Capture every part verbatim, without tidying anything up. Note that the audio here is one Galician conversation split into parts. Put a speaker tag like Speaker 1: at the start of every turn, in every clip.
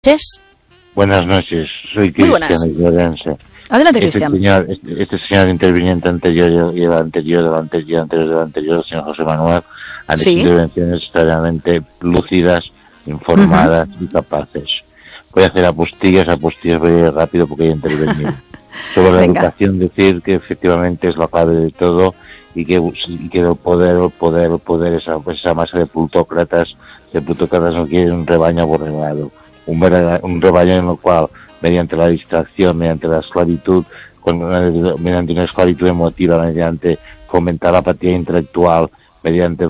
Speaker 1: noches.
Speaker 2: Buenas noches, soy Cristian Llorense.
Speaker 1: Adelante,
Speaker 2: este
Speaker 1: Cristian.
Speaker 2: Señor, este, este señor interviniente anterior y el anterior, el anterior, el anterior, el anterior, el señor José Manuel, han hecho
Speaker 1: Sí.
Speaker 2: intervenciones extraordinariamente lúcidas, informadas uh-huh. y capaces. Voy a hacer apostillas, apostillas voy a ir rápido porque he intervenido. Sobre la
Speaker 1: Venga.
Speaker 2: educación, decir que efectivamente es la clave de todo y que, y que el poder, el poder, el poder, esa, esa masa de plutócratas, de plutócratas no quieren un rebaño aborregado. Un, un rebaño en el cual, mediante la distracción, mediante la esclavitud, con, mediante una esclavitud emotiva, mediante fomentar la apatía intelectual, mediante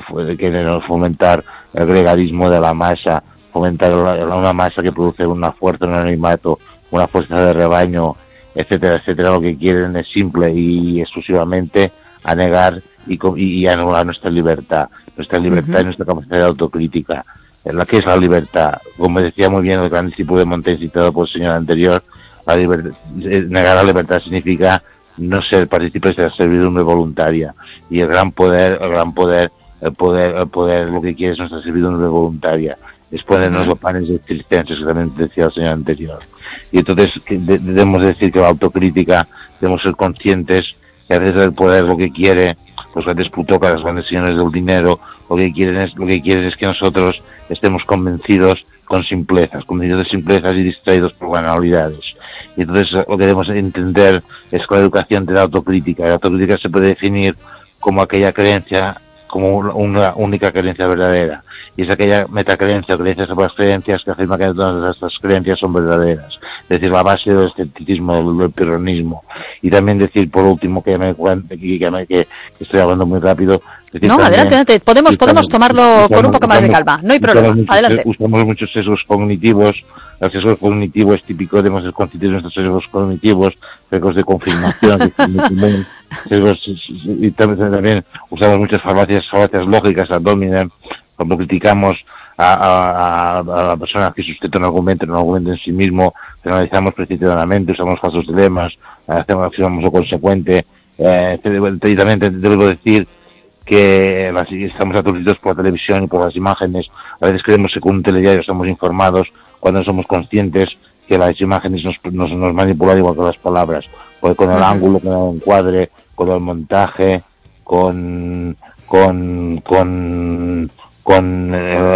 Speaker 2: fomentar el gregarismo de la masa, fomentar una masa que produce una fuerza, un anonimato, una fuerza de rebaño, etcétera, etcétera, lo que quieren es simple y exclusivamente anegar y, y anular nuestra libertad, nuestra libertad uh-huh. y nuestra capacidad de autocrítica. La que es la libertad, como decía muy bien el gran discípulo de Montaigne citado por el señor anterior, la libertad, negar la libertad significa no ser partícipes de la servidumbre voluntaria, y el gran poder, el gran poder, el poder, el poder lo que quiere es nuestra servidumbre voluntaria, es ponernos los panes de existencia, que también decía el señor anterior. Y entonces debemos decir que la autocrítica, debemos ser conscientes que a veces el poder lo que quiere, los grandes plutócratas, los grandes señores del dinero, lo que quieren es, lo que quieren es que nosotros estemos convencidos con simplezas, convencidos de simplezas y distraídos por banalidades. Y entonces lo que debemos entender es que la educación te da autocrítica. La autocrítica se puede definir como aquella creencia, como una única creencia verdadera. Y es aquella metacreencia o creencia sobre las creencias que afirma que todas estas creencias son verdaderas. Es decir, la base del escepticismo, del, del pirronismo. Y también decir, por último, que, me, que, que, que estoy hablando muy rápido. Decir,
Speaker 1: no,
Speaker 2: también,
Speaker 1: adelante, adelante. Podemos, podemos
Speaker 2: usamos,
Speaker 1: tomarlo
Speaker 2: usamos,
Speaker 1: con un poco más
Speaker 2: usamos,
Speaker 1: de calma. No hay problema.
Speaker 2: Muchos,
Speaker 1: Adelante.
Speaker 2: Usamos muchos sesgos cognitivos. El sesgo cognitivo es típico, debemos ser conscientes de nuestros sesgos cognitivos, sesgos de confirmación, de sesgos, y también, también usamos muchas falacias, falacias lógicas ad hominem, cuando criticamos a, a, a la persona que sustenta un argumento, un argumento en sí mismo, analizamos precipitadamente, usamos falsos dilemas, hacemos accionamos lo consecuente, eh, y también debo decir que las, estamos aturdidos por la televisión y por las imágenes. A veces creemos que con un telediario estamos informados cuando no somos conscientes que las imágenes nos, nos, nos manipulan igual que las palabras, porque con el uh-huh. ángulo, con el encuadre, con el montaje, con con con con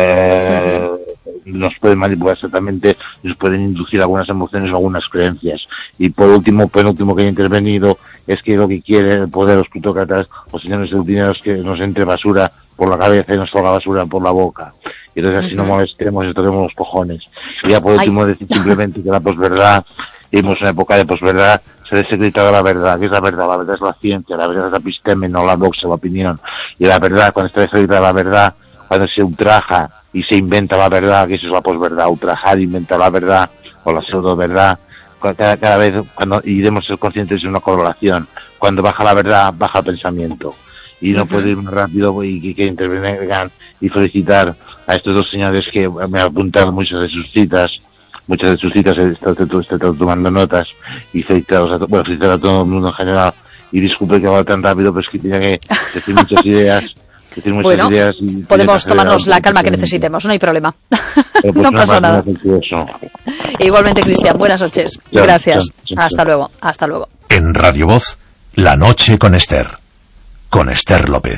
Speaker 2: eh, nos pueden manipular exactamente, nos pueden inducir algunas emociones o algunas creencias. Y por último, penúltimo que he intervenido, es que lo que quiere el poder, los plutócratas, los señores del dinero, es que nos entre basura por la cabeza y nos salga basura por la boca. Y entonces así uh-huh. no molestemos y toquemos los cojones. Y ya por último Ay. decir simplemente que la posverdad, vivimos una época de posverdad, se ha desacreditado la verdad. ¿Qué es la verdad? La verdad es la ciencia, la verdad es la episteme, no la doxa, la opinión. Y la verdad, cuando está desacreditada la verdad, cuando se ultraja y se inventa la verdad, que eso es la posverdad, ultrajar, inventar la verdad, o la pseudo verdad, cada, cada vez, cuando, y debemos ser conscientes de una correlación. Cuando baja la verdad, baja el pensamiento. Y no uh-huh. puedo ir más rápido y que, que intervengan y felicitar a estos dos señores que me apuntaron muchas de sus citas, muchas de sus citas, he estado, he estado tomando notas, y felicitar a, bueno, felicitar a todo el mundo en general, y disculpe que va tan rápido, pero es que tenía que decir muchas ideas.
Speaker 1: Bueno, ideas y podemos tomarnos la calma que necesitemos, no hay problema. Pues no pasa nada. Igualmente, Cristian, buenas noches. Ya, Gracias. Ya, ya, hasta ya. luego, hasta luego.
Speaker 3: En Radio Voz, La Noche con Esther, con Esther López.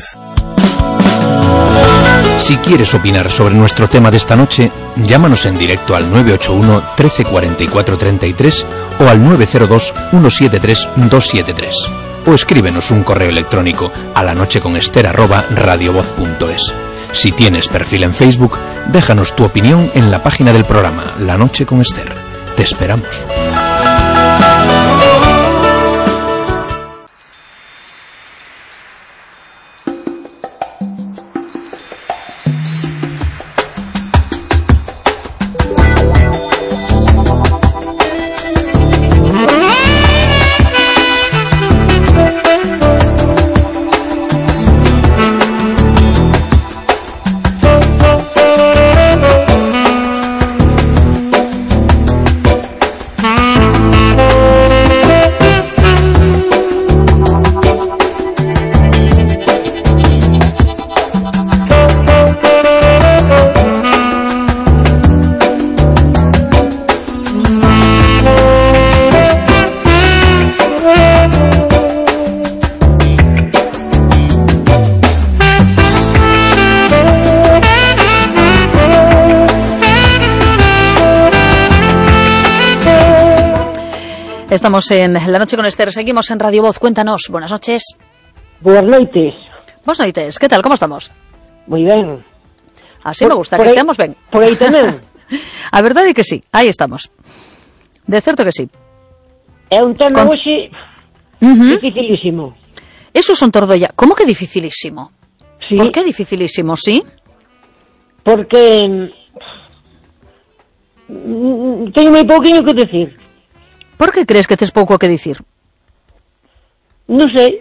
Speaker 4: Si quieres opinar sobre nuestro tema de esta noche, llámanos en directo al nueve ocho uno, trece cuarenta y cuatro treinta y tres o al nueve cero dos, uno siete tres, dos siete tres. O escríbenos un correo electrónico a lanocheconester arroba radiovoz punto es. Si tienes perfil en Facebook, déjanos tu opinión en la página del programa La Noche con Esther. Te esperamos.
Speaker 1: Estamos en La Noche con Esther, seguimos en Radio Voz. Cuéntanos, buenas noches.
Speaker 5: Buenas noites.
Speaker 1: Buenas noites, que tal, como estamos?
Speaker 5: Moi ben.
Speaker 1: Así por, me gusta, que aí, estemos ben.
Speaker 5: Por aí tamén.
Speaker 1: A verdade é que sí, aí estamos. De certo que sí.
Speaker 5: É un tema Con... hoxe uh -huh. dificilísimo.
Speaker 1: Eso son tordolla. Como que dificilísimo?
Speaker 5: Sí.
Speaker 1: Por que dificilísimo, sí?
Speaker 5: Porque teño moi pouquinho que decir.
Speaker 1: Por que crees que tes pouco que dicir?
Speaker 5: Non sei.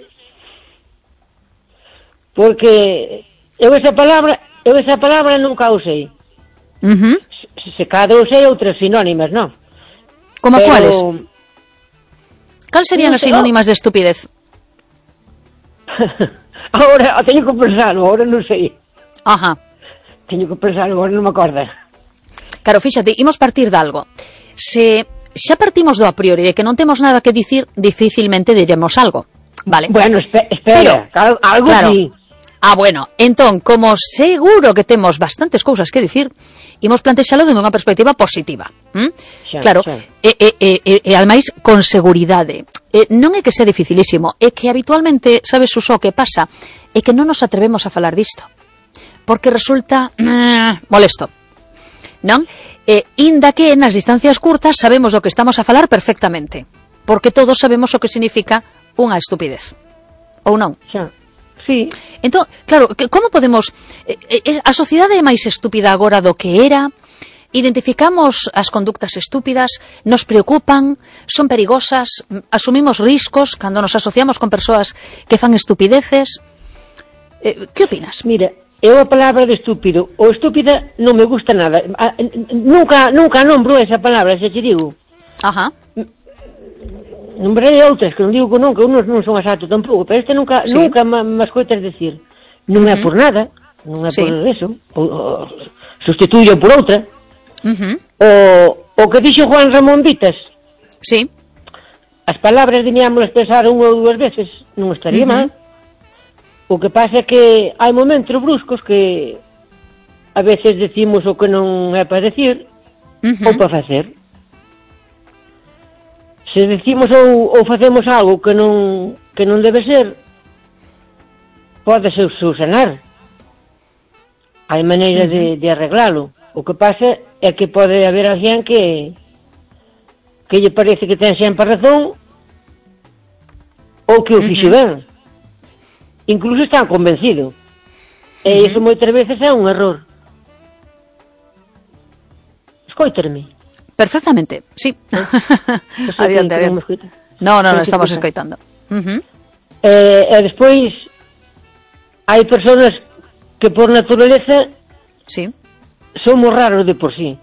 Speaker 5: Porque eu esa palabra, eu esa palabra nunca usei.
Speaker 1: Uh -huh.
Speaker 5: Se, se cada usei outras sinónimas, non?
Speaker 1: Como Pero... cuáles? Cal serían as sinónimas de estupidez?
Speaker 5: Ahora, teño que pensarlo, ahora non sei.
Speaker 1: Ajá.
Speaker 5: Teño que pensarlo, agora non me acorda.
Speaker 1: Claro, fíxate, imos partir de algo. Se xa partimos do a priori de que non temos nada que dicir, dificilmente diremos algo. Vale.
Speaker 5: Bueno, espe espera, Pero, algo
Speaker 1: claro,
Speaker 5: sí.
Speaker 1: Ah, bueno, entón, como seguro que temos bastantes cousas que dicir, imos plantexalo dende unha perspectiva positiva. ¿Mm?
Speaker 5: Xa,
Speaker 1: claro,
Speaker 5: xa.
Speaker 1: E, e, e, e ademais con seguridade. E, non é que sea dificilísimo, é que habitualmente, sabes, Susó, que pasa? É que non nos atrevemos a falar disto. Porque resulta mm, molesto. Non? E, inda que nas distancias curtas sabemos o que estamos a falar perfectamente. Porque todos sabemos o que significa unha estupidez. Ou non?
Speaker 5: Xa. Sí.
Speaker 1: Entón, claro, como podemos... Eh, a sociedade é máis estúpida agora do que era? Identificamos as conductas estúpidas? Nos preocupan? Son perigosas? Asumimos riscos cando nos asociamos con persoas que fan estupideces? Eh, que opinas?
Speaker 5: Mira, eu a palabra de estúpido ou estúpida non me gusta nada. Nunca, nunca nombro esa palabra, se te digo.
Speaker 1: Ajá.
Speaker 5: Nombrarei outras, que non digo que nunca, unos non son exactos tampouco, pero este nunca, sí. nunca me escoitas decir. Non é uh -huh. por nada, non é sí. por eso, o, o, sustituyo por outra.
Speaker 1: Uh -huh.
Speaker 5: o, o que dixo Juan Ramón Vitas.
Speaker 1: Sí.
Speaker 5: As palabras diñámolas pensar unha ou dúas veces, non estaría uh -huh. mal. O que pasa é que hai momentos bruscos que a veces decimos o que non é para decir uh -huh. ou para facer. Se decimos ou, ou facemos algo que non que non debe ser, pode ser subsanar. Hai maneira uh -huh. de, de arreglalo. O que pasa é que pode haber alguén que que lle parece que ten sempre razón ou que o fixe uh -huh. ben. Incluso están convencido. E uh -huh. iso moitas veces é un error. Escoitarme.
Speaker 1: Perfectamente, sí.
Speaker 5: ¿Eh?
Speaker 1: Adiante, adiante. No, no, no, estamos escoitando. Uh -huh.
Speaker 5: eh, e despois hai persoas que por naturaleza
Speaker 1: sí.
Speaker 5: somos raros de por sí.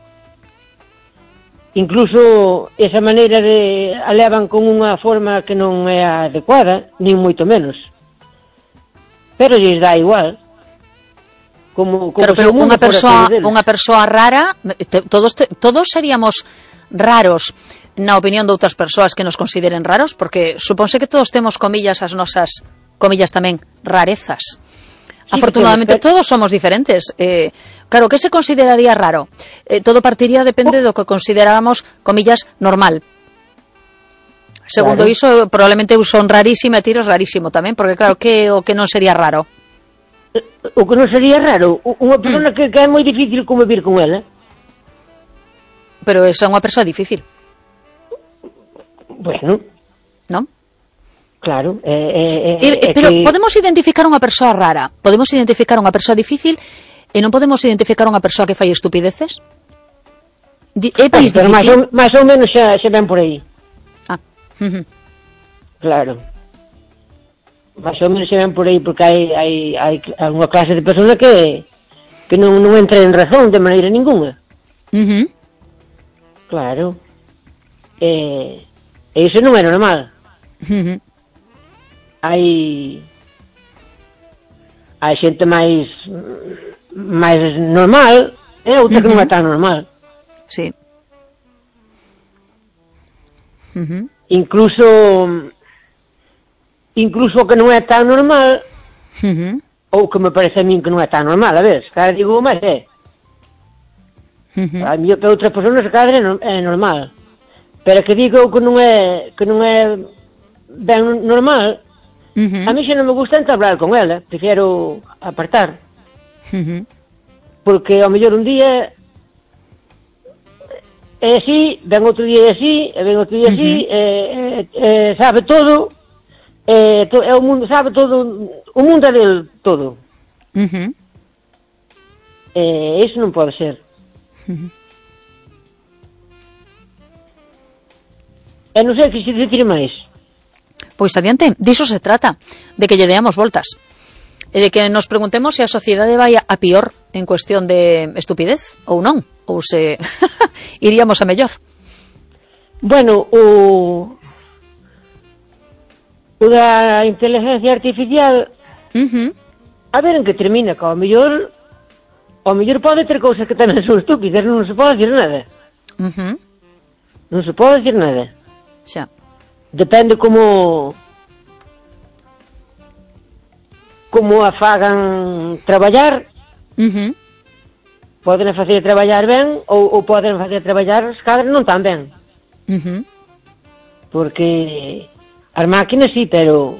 Speaker 5: Incluso esa maneira de alevan con unha forma que non é adecuada, nin moito menos. Pero lles dá igual. Como, como
Speaker 1: claro, pero unha persoa, unha persoa rara, te, todos, te, todos seríamos raros na opinión de outras persoas que nos consideren raros, porque supónse que todos temos comillas as nosas, comillas tamén, rarezas. Sí, afortunadamente pero, pero... todos somos diferentes. Eh, claro, que se consideraría raro? Eh, todo partiría, depende oh. do que consideráramos, comillas, normal. Segundo claro. iso, probablemente son rarísimo e tiros rarísimo tamén, porque claro, que o que non sería raro?
Speaker 5: O que non sería raro, unha persona mm. que, que é moi difícil convivir con ela.
Speaker 1: Pero esa é unha persoa difícil.
Speaker 5: Bueno.
Speaker 1: Non?
Speaker 5: Claro. Eh, eh,
Speaker 1: eh, eh, pero que... podemos identificar unha persoa rara, podemos identificar unha persoa difícil e non podemos identificar unha persoa que fai estupideces? É máis difícil?
Speaker 5: Máis ou, máis ou menos xa, xa ven por aí.
Speaker 1: Ah. Uh -huh.
Speaker 5: Claro. Más ou menos se ven por aí porque hai, hai, hai unha clase de persona que que non, non entra en razón de maneira ninguna.
Speaker 1: Uh -huh.
Speaker 5: Claro. E, e iso non é normal.
Speaker 1: Uh -huh.
Speaker 5: Hai hai xente máis máis normal e outra uh -huh. que non é tan normal.
Speaker 1: Sí. Uh -huh.
Speaker 5: Incluso incluso o que non é tan normal
Speaker 1: uh -huh.
Speaker 5: ou que me parece a min que non é tan normal, a ver, cada digo máis é uh -huh. a mí que outras persoas cada é normal, pero que digo que non é que non é ben normal.
Speaker 1: Uh-huh.
Speaker 5: A mí xa non me gusta entablar con ela, prefiero apartar.
Speaker 1: Uh-huh.
Speaker 5: Porque ao mellor un día é así, ven outro día é así, e ven outro día así, uh-huh. e, e, e sabe todo, e, to, é o mundo, sabe todo, o mundo é del todo.
Speaker 1: Uh-huh.
Speaker 5: E iso non pode ser.
Speaker 1: Uh-huh.
Speaker 5: E non sei que se dicir máis.
Speaker 1: Pois adiante, diso se trata, de que lle deamos voltas. E de que nos preguntemos se a sociedade vai a pior en cuestión de estupidez ou non, ou se iríamos a mellor.
Speaker 5: Bueno, o o da inteligencia artificial,
Speaker 1: uh-huh.
Speaker 5: a ver en que termina, que ao mellor ao mellor pode ter cousas que tamén son estúpidas, non se pode dicir nada.
Speaker 1: Uh-huh.
Speaker 5: Non se pode dicir nada.
Speaker 1: Xa.
Speaker 5: Depende como como a fagan traballar.
Speaker 1: Uh-huh.
Speaker 5: Poden facer traballar ben ou, ou poden facer traballar os cadres non tan ben.
Speaker 1: Uh-huh.
Speaker 5: Porque as máquinas sí, pero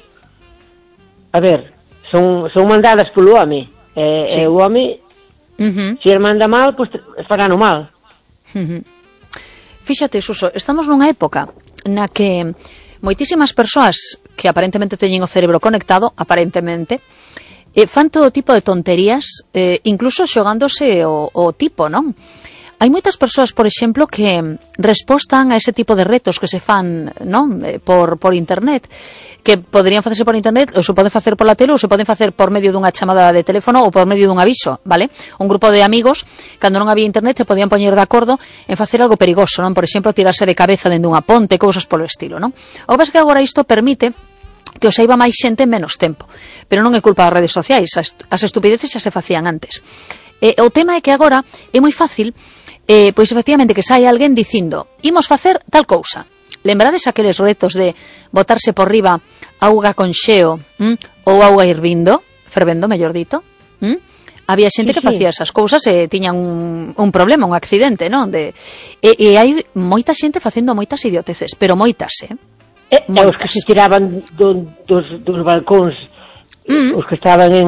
Speaker 5: a ver, son, son mandadas polo home. E,
Speaker 1: sí.
Speaker 5: e o home,
Speaker 1: uh-huh.
Speaker 5: se as manda mal, pois pues, farán o mal.
Speaker 1: Uh-huh. Fíxate, Suso, estamos nunha época na que moitísimas persoas que aparentemente teñen o cerebro conectado, aparentemente, eh, fan todo tipo de tonterías, eh, incluso xogándose o, o tipo, non? Hai moitas persoas, por exemplo, que respostan a ese tipo de retos que se fan, non? Eh, por, por internet, que poderían facerse por internet, ou se poden facer pola tele, ou se poden facer por medio dunha chamada de teléfono ou por medio dun aviso, vale? Un grupo de amigos, cando non había internet, se podían poñer de acordo en facer algo perigoso, non? Por exemplo, tirarse de cabeza dentro dunha ponte, cousas polo estilo, non? O que pasa é que agora isto permite que o saiba máis xente en menos tempo. Pero non é culpa das redes sociais, as, as estupideces xa se facían antes. E, o tema é que agora é moi fácil, eh, pois efectivamente que sai alguén dicindo, imos facer tal cousa. Lembrades aqueles retos de botarse por riba auga con xeo, ¿m? Ou auga hirvindo, fervendo, mellor dito, ¿m? Había xente sí, que facía esas cousas e tiñan un, un problema, un accidente, non? De, e, e hai moita xente facendo moitas idioteces, pero moitas, eh?
Speaker 5: E, e os que se tiraban do, dos, dos balcóns, mm. os que estaban en...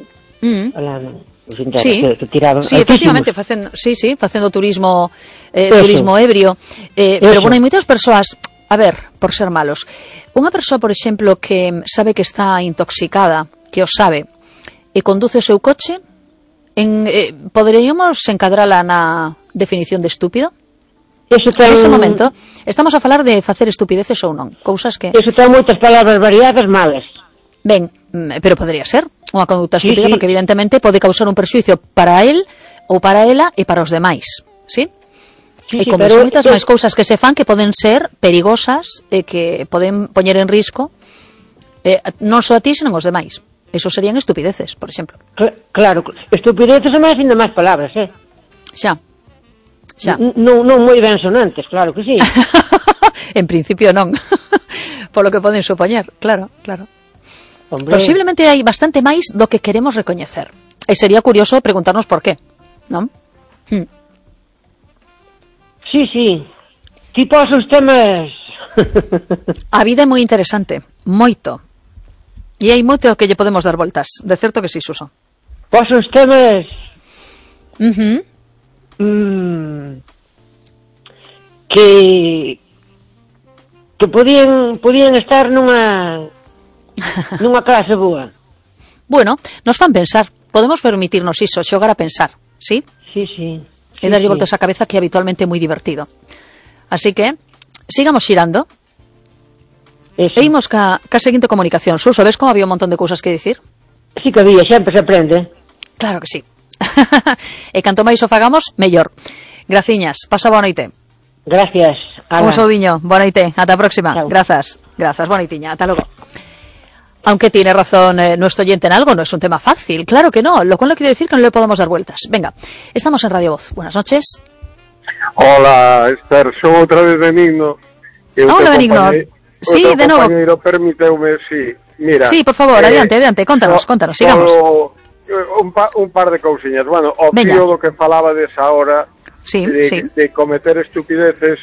Speaker 5: Mm. Alá, os internos,
Speaker 1: sí,
Speaker 5: que, que tiraban
Speaker 1: sí, efectivamente, facendo, sí, sí, facendo turismo eh, turismo ebrio, eh, pero bueno, hai moitas persoas, a ver, por ser malos, unha persoa, por exemplo, que sabe que está intoxicada, que o sabe, e conduce o seu coche, en, eh, poderíamos encadrala na definición de estúpido?
Speaker 5: Eso ten...
Speaker 1: En ese momento, estamos a falar de facer estupideces ou non, cousas que...
Speaker 5: Eso ten moitas palabras variadas malas.
Speaker 1: Ben, pero podría ser unha conduta estúpida,
Speaker 5: sí, sí.
Speaker 1: Porque evidentemente pode causar un perxuicio para él ou para ela e para os demais, ¿sí?
Speaker 5: Sí,
Speaker 1: e
Speaker 5: sí,
Speaker 1: como
Speaker 5: pero
Speaker 1: son moitas
Speaker 5: es...
Speaker 1: máis cousas que se fan que poden ser perigosas e que poden poñer en risco eh, non só a ti, senón os demais. Eso serían estupideces, por exemplo.
Speaker 5: Cl- claro, estupideces é máis ainda máis palabras, eh?
Speaker 1: Xa. Xa.
Speaker 5: Non, non moi ben sonantes, claro que sí.
Speaker 1: En principio non. Por lo que poden supoñer, claro, claro.
Speaker 5: Hombre.
Speaker 1: Posiblemente hai bastante máis do que queremos recoñecer. E sería curioso preguntarnos por qué, non? Hmm.
Speaker 5: Sí, sí. Tipo os temas...
Speaker 1: A vida é moi interesante, moito. E hai moito que lle podemos dar voltas. De certo que sí, Suso.
Speaker 5: Pois os temas...
Speaker 1: Uh-huh.
Speaker 5: Mm, que... que podían, podían estar nunha... nunha clase boa.
Speaker 1: Bueno, nos fan pensar. Podemos permitirnos iso, xogar a pensar, ¿sí?
Speaker 5: Sí, sí.
Speaker 1: E darlle voltas á cabeza, que habitualmente é moi divertido. Así que, sigamos xirando.
Speaker 5: Eso.
Speaker 1: E imos ca, ca seguinte comunicación. Suso, ves como había un montón de cousas que dicir?
Speaker 5: Sí que había, sempre se aprende.
Speaker 1: Claro que sí. E canto máis o fagamos, mellor. Graciñas, pasa boa noite.
Speaker 5: Gracias.
Speaker 1: Un saudiño, boa noite, ata a próxima.
Speaker 5: Chao.
Speaker 1: Grazas, grazas, boa noitiña, ata logo. Aunque tiene razón eh, nuestro oyente en algo, no es un tema fácil, claro que no, lo cual no quiere decir que no le podamos dar vueltas. Venga, estamos en Radio Voz. Buenas noches.
Speaker 6: Hola, Esther, son outra vez Benigno.
Speaker 1: Hola, Benigno. Sí, de novo.
Speaker 6: Permíteume, sí. Mira.
Speaker 1: Sí, por favor, eh, adiante, adiante, contanos, o, contanos, sigamos.
Speaker 6: O, un, pa, un par de cousiñas. Bueno, o fío do que falaba desa hora
Speaker 1: sí,
Speaker 6: de,
Speaker 1: sí.
Speaker 6: de cometer estupideces,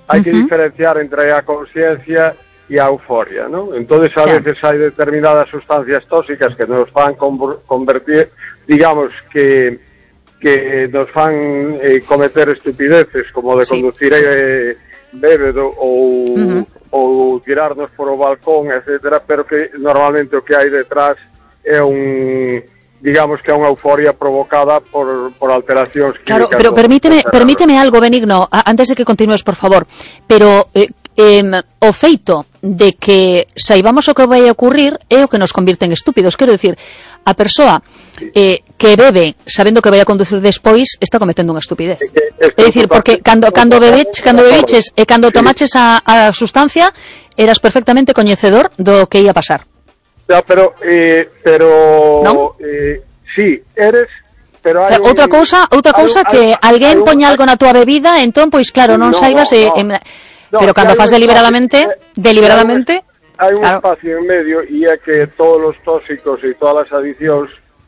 Speaker 6: hai que
Speaker 1: Uh-huh.
Speaker 6: diferenciar entre a consciencia e a euforia, ¿no? Entonces a
Speaker 1: Sí.
Speaker 6: veces hai determinadas sustancias tóxicas que nos fan conver- convertir, digamos que que nos fan eh, cometer estupideces como de
Speaker 1: Sí,
Speaker 6: conducir
Speaker 1: sí.
Speaker 6: eh, bébedo ou
Speaker 1: Uh-huh.
Speaker 6: ou tirarnos por o balcón, etcétera, pero que normalmente o que hai detrás é un, digamos que é unha euforia provocada por, por alteracións
Speaker 1: Claro,
Speaker 6: químicas.
Speaker 1: pero
Speaker 6: do-
Speaker 1: permíteme,
Speaker 6: do cerebro.
Speaker 1: permíteme algo, Benigno, a- antes de que continúes, por favor. Pero eh, em, o feito de que saibamos o que vai a ocurrir é o que nos convirte en estúpidos. Quero decir, a persoa eh, que bebe sabendo que vai a conducir despois está cometendo unha estupidez.
Speaker 6: É que
Speaker 1: É
Speaker 6: estou
Speaker 1: dicir, porque
Speaker 6: totalmente-
Speaker 1: cando cando bebeches, cando bebiches e cando
Speaker 6: Sí.
Speaker 1: tomaches a, a sustancia eras perfectamente coñecedor do que ia pasar.
Speaker 6: Ya, pero, eh, pero,
Speaker 1: ¿No?
Speaker 6: eh, sí, eres, pero
Speaker 1: O
Speaker 6: hai
Speaker 1: sea, outra
Speaker 6: un-
Speaker 1: cousa, outra
Speaker 6: hai un-
Speaker 1: cousa
Speaker 6: hai
Speaker 1: que
Speaker 6: un-
Speaker 1: alguén
Speaker 6: hai un-
Speaker 1: poña algo na túa bebida, entón pois claro, non
Speaker 6: No,
Speaker 1: saibas
Speaker 6: no,
Speaker 1: e,
Speaker 6: no.
Speaker 1: em,
Speaker 6: No,
Speaker 1: pero
Speaker 6: que
Speaker 1: cando
Speaker 6: hai
Speaker 1: fas
Speaker 6: un
Speaker 1: deliberadamente,
Speaker 6: espacio-
Speaker 1: deliberadamente,
Speaker 6: hai un
Speaker 1: claro.
Speaker 6: espacio en medio e é que todos os tóxicos e todas as adicións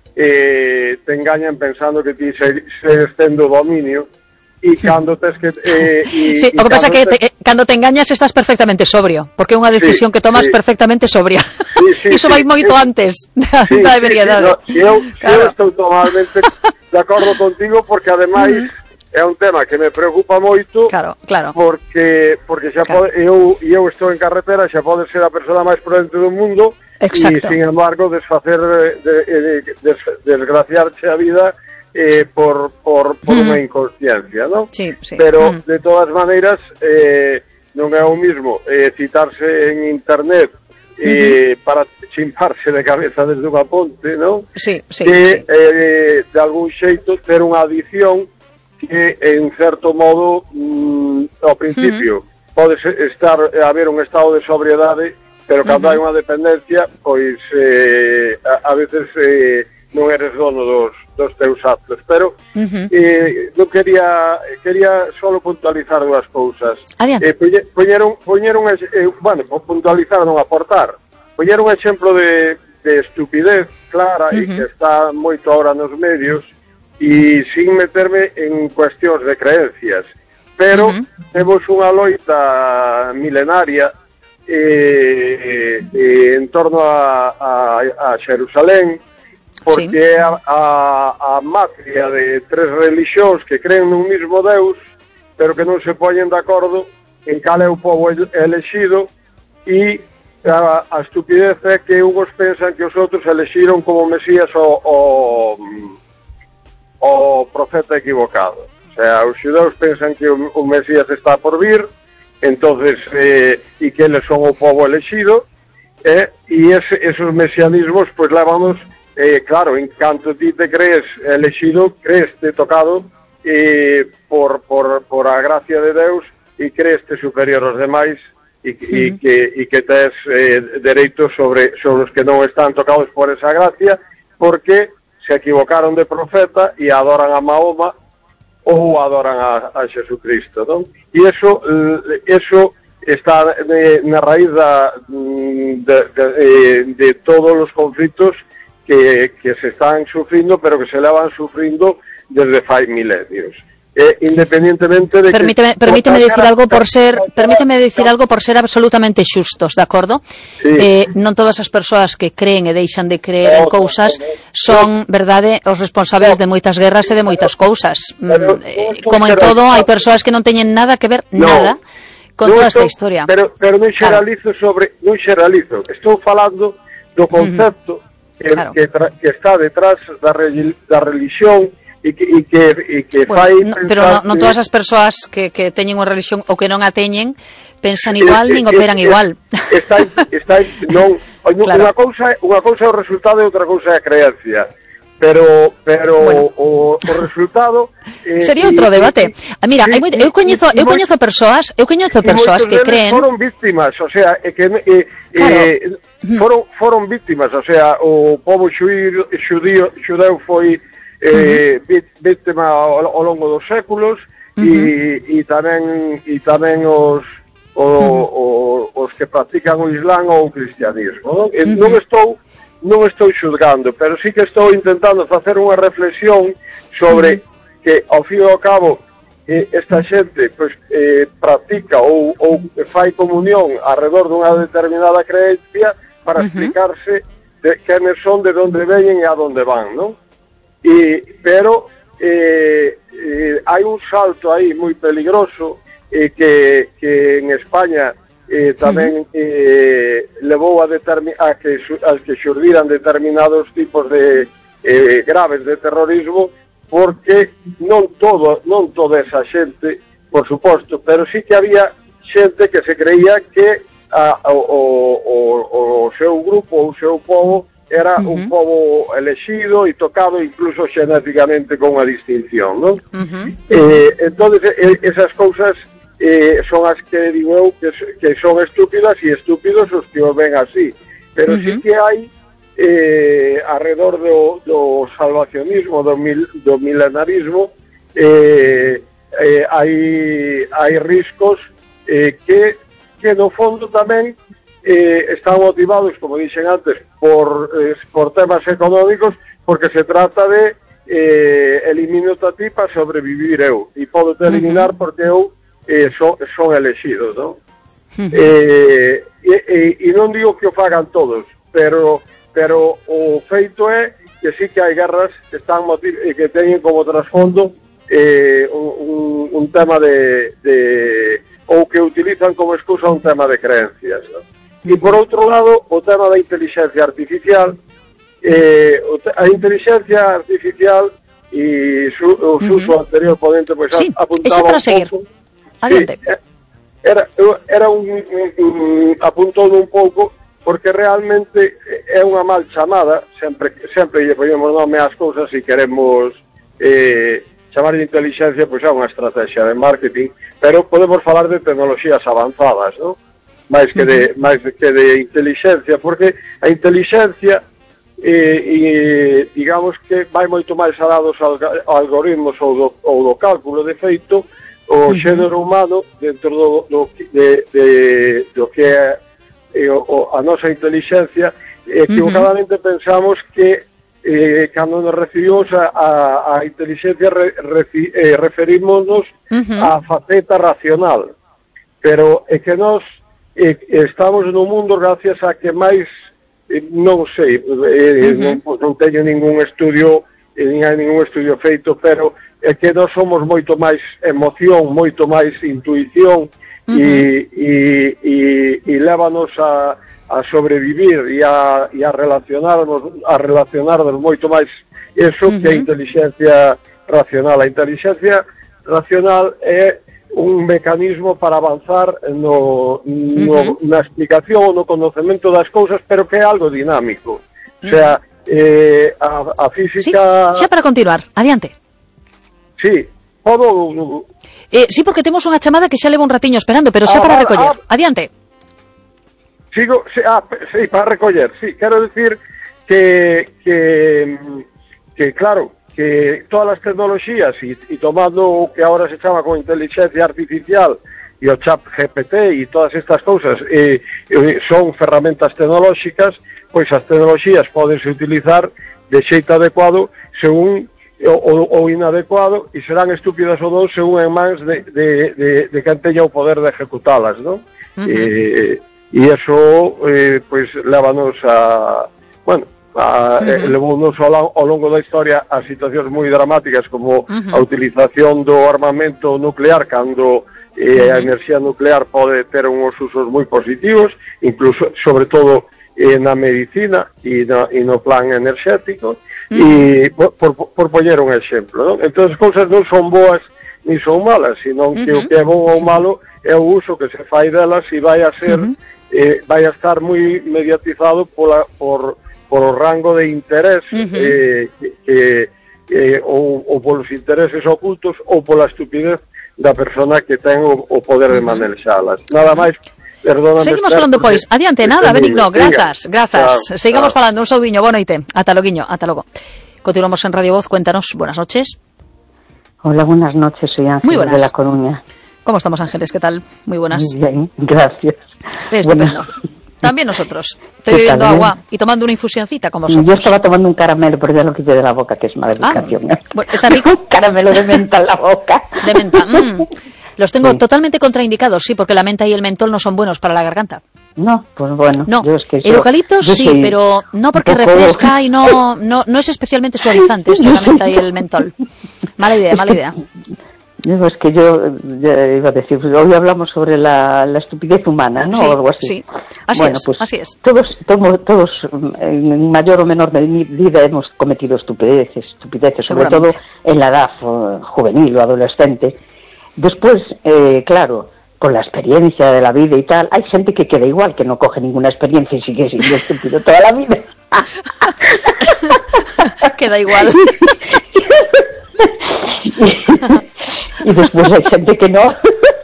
Speaker 6: eh, te engañan pensando que ti se, se tendo dominio e cando tes que eh, e,
Speaker 1: Sí,
Speaker 6: e
Speaker 1: o que pasa
Speaker 6: cando
Speaker 1: que
Speaker 6: tes-
Speaker 1: te, eh, cando te engañas estás perfectamente sobrio, porque é unha decisión
Speaker 6: Sí,
Speaker 1: que tomas
Speaker 6: sí.
Speaker 1: perfectamente sobria.
Speaker 6: Sí, sí,
Speaker 1: Iso
Speaker 6: sí,
Speaker 1: vai moito
Speaker 6: sí.
Speaker 1: antes da,
Speaker 6: Sí,
Speaker 1: da
Speaker 6: sí,
Speaker 1: ebriedade.
Speaker 6: sí, no, eu,
Speaker 1: Claro.
Speaker 6: eu estou totalmente de acordo contigo porque ademais é un tema que me preocupa moito.
Speaker 1: Claro, claro.
Speaker 6: Porque porque xa
Speaker 1: Claro.
Speaker 6: pode, eu eu estou en carretera, xa pode ser a persona máis prudente do mundo.
Speaker 1: Exacto.
Speaker 6: E sin embargo desfacer de, de, de, des, desgraciarche a vida eh, por por por
Speaker 1: Mm.
Speaker 6: unha inconsciencia, ¿no?
Speaker 1: Sí, sí.
Speaker 6: Pero
Speaker 1: Mm.
Speaker 6: de todas maneiras eh, non é o mismo eh, citarse en internet eh, para chimparse de cabeza desde unha ponte, ¿no?
Speaker 1: Sí, sí,
Speaker 6: que
Speaker 1: sí.
Speaker 6: eh, de algún xeito ter unha adición que en certo modo mm, ao principio pode ser- estar haber un estado de sobriedade, pero cando hai unha dependencia pois eh, a, a veces eh, non eres dono dos, dos teus actos, pero
Speaker 1: Ujú.
Speaker 6: eh, non quería quería solo puntualizar dúas cousas.
Speaker 1: Adiante.
Speaker 6: Eh, poñer, poñer un, poñer un ex- eh, bueno, puntualizar non aportar. Poñer un exemplo de, de estupidez clara e
Speaker 1: Ujú.
Speaker 6: que está moito ahora nos medios e sin meterme en cuestións de creencias. Pero
Speaker 1: Ujú.
Speaker 6: temos unha loita milenaria eh, eh, en torno a, a, a Xerusalén, porque é a, a, a matria de tres religións que creen nun mismo Deus, pero que non se poñen de acordo en cal é o povo el- elexido, e a, a estupidez é que unhos pensan que os outros elexiron como Mesías o, o, o profeta equivocado. O sea, os xudeus pensan que o, o Mesías está por vir, entonces eh, e que eles son o povo elexido, eh, e ese, esos mesianismos pues lévanos, eh, claro, en canto ti te crees elexido, crees te tocado eh, por, por, por a gracia de Deus e crees te superior aos demais e, e que, e que tes eh, dereitos sobre, sobre os que non están tocados por esa gracia, porque se equivocaron de profeta e adoran a Mahoma ou adoran a, a Xesucristo, non? E iso, eh, iso está de, na raíz da, de, de, de todos os conflitos que, que se están sufrindo, pero que se levan sufrindo desde fai milenios. Eh, independientemente de
Speaker 1: Permíteme,
Speaker 6: que...
Speaker 1: permíteme decir algo por ser, permíteme decir algo por ser absolutamente xustos, de acordo?
Speaker 6: Sí.
Speaker 1: Eh, non todas as persoas que creen e deixan de creer en cousas son, verdade, os responsables de moitas guerras e de moitas cousas.
Speaker 6: Pero,
Speaker 1: Mm, eh, como en todo, hai persoas que non teñen nada que ver,
Speaker 6: No.
Speaker 1: nada, con
Speaker 6: Non
Speaker 1: toda esta
Speaker 6: estou-
Speaker 1: historia.
Speaker 6: Pero, pero non xeralizo sobre, non xeralizo, estou falando do concepto que,
Speaker 1: Claro.
Speaker 6: que, tra, que está detrás da, regi, da religión e que, e que, e que
Speaker 1: Bueno,
Speaker 6: fai
Speaker 1: no, pero
Speaker 6: pensar
Speaker 1: non no
Speaker 6: que-
Speaker 1: todas as persoas que, que teñen unha religión ou que non a teñen pensan igual,
Speaker 6: Eh,
Speaker 1: nin
Speaker 6: eh,
Speaker 1: operan
Speaker 6: eh,
Speaker 1: igual.
Speaker 6: Está, está, non,
Speaker 1: Claro.
Speaker 6: unha cousa, unha cousa é o resultado e outra cousa é a creencia. Pero pero
Speaker 1: Bueno.
Speaker 6: o, o resultado eh,
Speaker 1: Sería
Speaker 6: e-
Speaker 1: outro debate.
Speaker 6: e-
Speaker 1: Ah, mira,
Speaker 6: sí,
Speaker 1: hai moi,
Speaker 6: e-
Speaker 1: eu coñezo,
Speaker 6: e
Speaker 1: eu
Speaker 6: moi-
Speaker 1: coñezo persoas, eu coñezo
Speaker 6: e
Speaker 1: persoas
Speaker 6: moitos
Speaker 1: que
Speaker 6: deles
Speaker 1: creen.
Speaker 6: foron víctimas, o sea, é que eh,
Speaker 1: Claro.
Speaker 6: eh, foron foron víctimas, o sea, o pobo xudío, xudío xudeu foi eh, vít- víctima ao, ao longo dos séculos e, e tamén e tamén os o, o, os que practican o Islam ou o cristianismo, non? E non estou non estou xudgando, pero sí que estou intentando facer unha reflexión sobre que, ao fin e ao cabo, eh, esta xente pois, eh, practica ou, ou fai comunión alrededor dunha determinada creencia para uh-huh. explicarse de quenes son, de onde veñen e a onde van, non? E, pero eh, eh, hai un salto aí moi peligroso eh, que, que en España eh, tamén eh, levou a, determi- a que, a que xurdiran determinados tipos de eh, graves de terrorismo, porque non todo, non toda esa xente, por suposto, pero sí que había xente que se creía que a, o, o, o seu grupo, o seu povo, era uh-huh. un povo elexido e tocado incluso xenéticamente con unha distinción, non? Uh-huh. Eh, entón, eh, esas cousas eh, son as que digo eu que, que son estúpidas, e estúpidos os que o ven así, pero uh-huh. sí que hai Eh, alrededor do, do salvacionismo, do, mil, do milenarismo, eh, eh, hai, hai riscos eh, que, que no fondo tamén eh, están motivados, como dixen antes, por, eh, por temas económicos, porque se trata de eh, elimino a ti para sobrevivir eu, e podo te eliminar uh-huh. porque eu eh, son, son elegido, non? Uh-huh. Eh, e, e, e non digo que o fagan todos, pero pero o feito é que sí que hai guerras que están motiv- que teñen como trasfondo eh, un, un tema de, de ou que utilizan como excusa un tema de creencias, ¿no? E por outro lado, o tema da inteligencia artificial, eh, a inteligencia artificial e su, o uh-huh. uso anterior ponente pois
Speaker 1: sí,
Speaker 6: apuntaba
Speaker 1: para
Speaker 6: un
Speaker 1: seguir.
Speaker 6: pouco.
Speaker 1: Adiante.
Speaker 6: Sí, era, era un, un, un apuntou un pouco porque realmente é unha mal chamada, sempre sempre lle poñemos nome ás cousas e queremos eh, chamar de inteligencia, pois é unha estrategia de marketing, pero podemos falar de tecnoloxías avanzadas, non? máis que de, máis que de inteligencia, porque a inteligencia eh, e, digamos que vai moito máis alados aos algoritmos ou do, ou do cálculo. De feito, o xénero humano dentro do, do, de, de, do que é E o, o, a nosa inteligencia, equivocadamente uh-huh. pensamos que eh, cando nos referimos a, a, a inteligencia re, refi, eh, referímonos uh-huh. a faceta racional, pero é que nós eh, estamos no mundo gracias a que máis eh, non sei, eh, uh-huh. non, non teño ningún estudio, eh, nin hai ningún estudio feito, pero é que nós somos moito máis emoción, moito máis intuición. Uh-huh. e, e, e, e lévanos a, a sobrevivir e a, e a relacionarnos a relacionarnos moito máis eso uh-huh. que a inteligencia racional. A inteligencia racional é un mecanismo para avanzar no, no, uh-huh. na explicación ou no conocemento das cousas, pero que é algo dinámico. O sea, eh, a, a física...
Speaker 1: Sí, xa para continuar, adiante.
Speaker 6: Sí, podo...
Speaker 1: Eh, sí, porque temos unha chamada que xa leva un ratiño esperando, pero xa ah, para recoller. Ah, adiante.
Speaker 6: Sigo, sí, ah, sí, para recoller, sí. Quero decir que, que, que claro, que todas as tecnoloxías, e, e tomando o que agora se chama con inteligencia artificial e o chat G P T e todas estas cousas, eh, eh, son ferramentas tecnolóxicas, pois as tecnoloxías podense utilizar de xeito adecuado según o, o inadecuado, e serán estúpidas ou non según en mans de, de, de, de quen teña o poder de ejecutalas, non? Uh-huh. E, e eso eh, pois lévanos a, bueno, a, uh-huh. eh, levounos ao, ao longo da historia a situacións moi dramáticas como uh-huh. a utilización do armamento nuclear, cando eh, uh-huh. a enerxía nuclear pode ter uns usos moi positivos, incluso, sobre todo eh, na medicina e, na, e no plan enerxético. E por, por, por poñer un exemplo, non? Entón as cousas non son boas ni son malas, sino que uh-huh. o que é bon ou malo é o uso que se fai delas, e vai a ser uh-huh. eh, vai a estar moi mediatizado pola, por, por o rango de interés uh-huh. eh, que, eh, ou, ou polos intereses ocultos ou pola estupidez da persona que ten o, o poder uh-huh. de manexalas. Nada máis. Perdóname.
Speaker 1: Seguimos falando, pois. Adiante, nada, Benigno, grazas, grazas. Claro, Sigamos claro. falando, un saudiño, boa noite. Ata loguiño, ata logo. Continuamos en Radio Voz, cuéntanos, buenas noches.
Speaker 7: Hola, buenas noches, soy Ángeles de La Coruña.
Speaker 1: ¿Cómo estamos, Ángeles? ¿Qué tal? Muy buenas.
Speaker 7: Muy bien, gracias.
Speaker 1: Estupendo.
Speaker 7: Bueno,
Speaker 1: También nosotros. Estoy bebiendo agua y tomando una infusioncita como vosotros.
Speaker 7: Yo estaba tomando un caramelo, pero ya lo quité de la boca, que es mala educación.
Speaker 1: Ah, bueno, ¿está rico?
Speaker 7: Un caramelo de menta en la boca.
Speaker 1: De menta. Mm. Los tengo
Speaker 7: Sí.
Speaker 1: totalmente contraindicados, sí, porque la menta y el mentol no son buenos para la garganta.
Speaker 7: No, pues bueno.
Speaker 1: No,
Speaker 7: yo es que
Speaker 1: el
Speaker 7: eso-
Speaker 1: eucalipto
Speaker 7: yo
Speaker 1: sí,
Speaker 7: soy
Speaker 1: pero no porque
Speaker 7: un poco-
Speaker 1: refresca y no, no, no es especialmente suavizante esto, la menta y el mentol. Mala idea, mala idea.
Speaker 7: Digo, es que yo ya iba a decir, pues hoy hablamos sobre la, la estupidez humana, ¿no?
Speaker 1: Sí,
Speaker 7: o algo así.
Speaker 1: sí. Así
Speaker 7: bueno,
Speaker 1: es,
Speaker 7: pues
Speaker 1: así es.
Speaker 7: Todos, todos, todos, en mayor o menor medida hemos cometido estupideces, estupideces, sobre todo
Speaker 1: Seguramente.
Speaker 7: en la edad eh, juvenil o adolescente. Después, eh, claro, con la experiencia de la vida y tal, hay gente que queda igual, que no coge ninguna experiencia y sigue siendo estúpido toda la vida.
Speaker 1: Queda igual.
Speaker 7: Y después hay gente que no.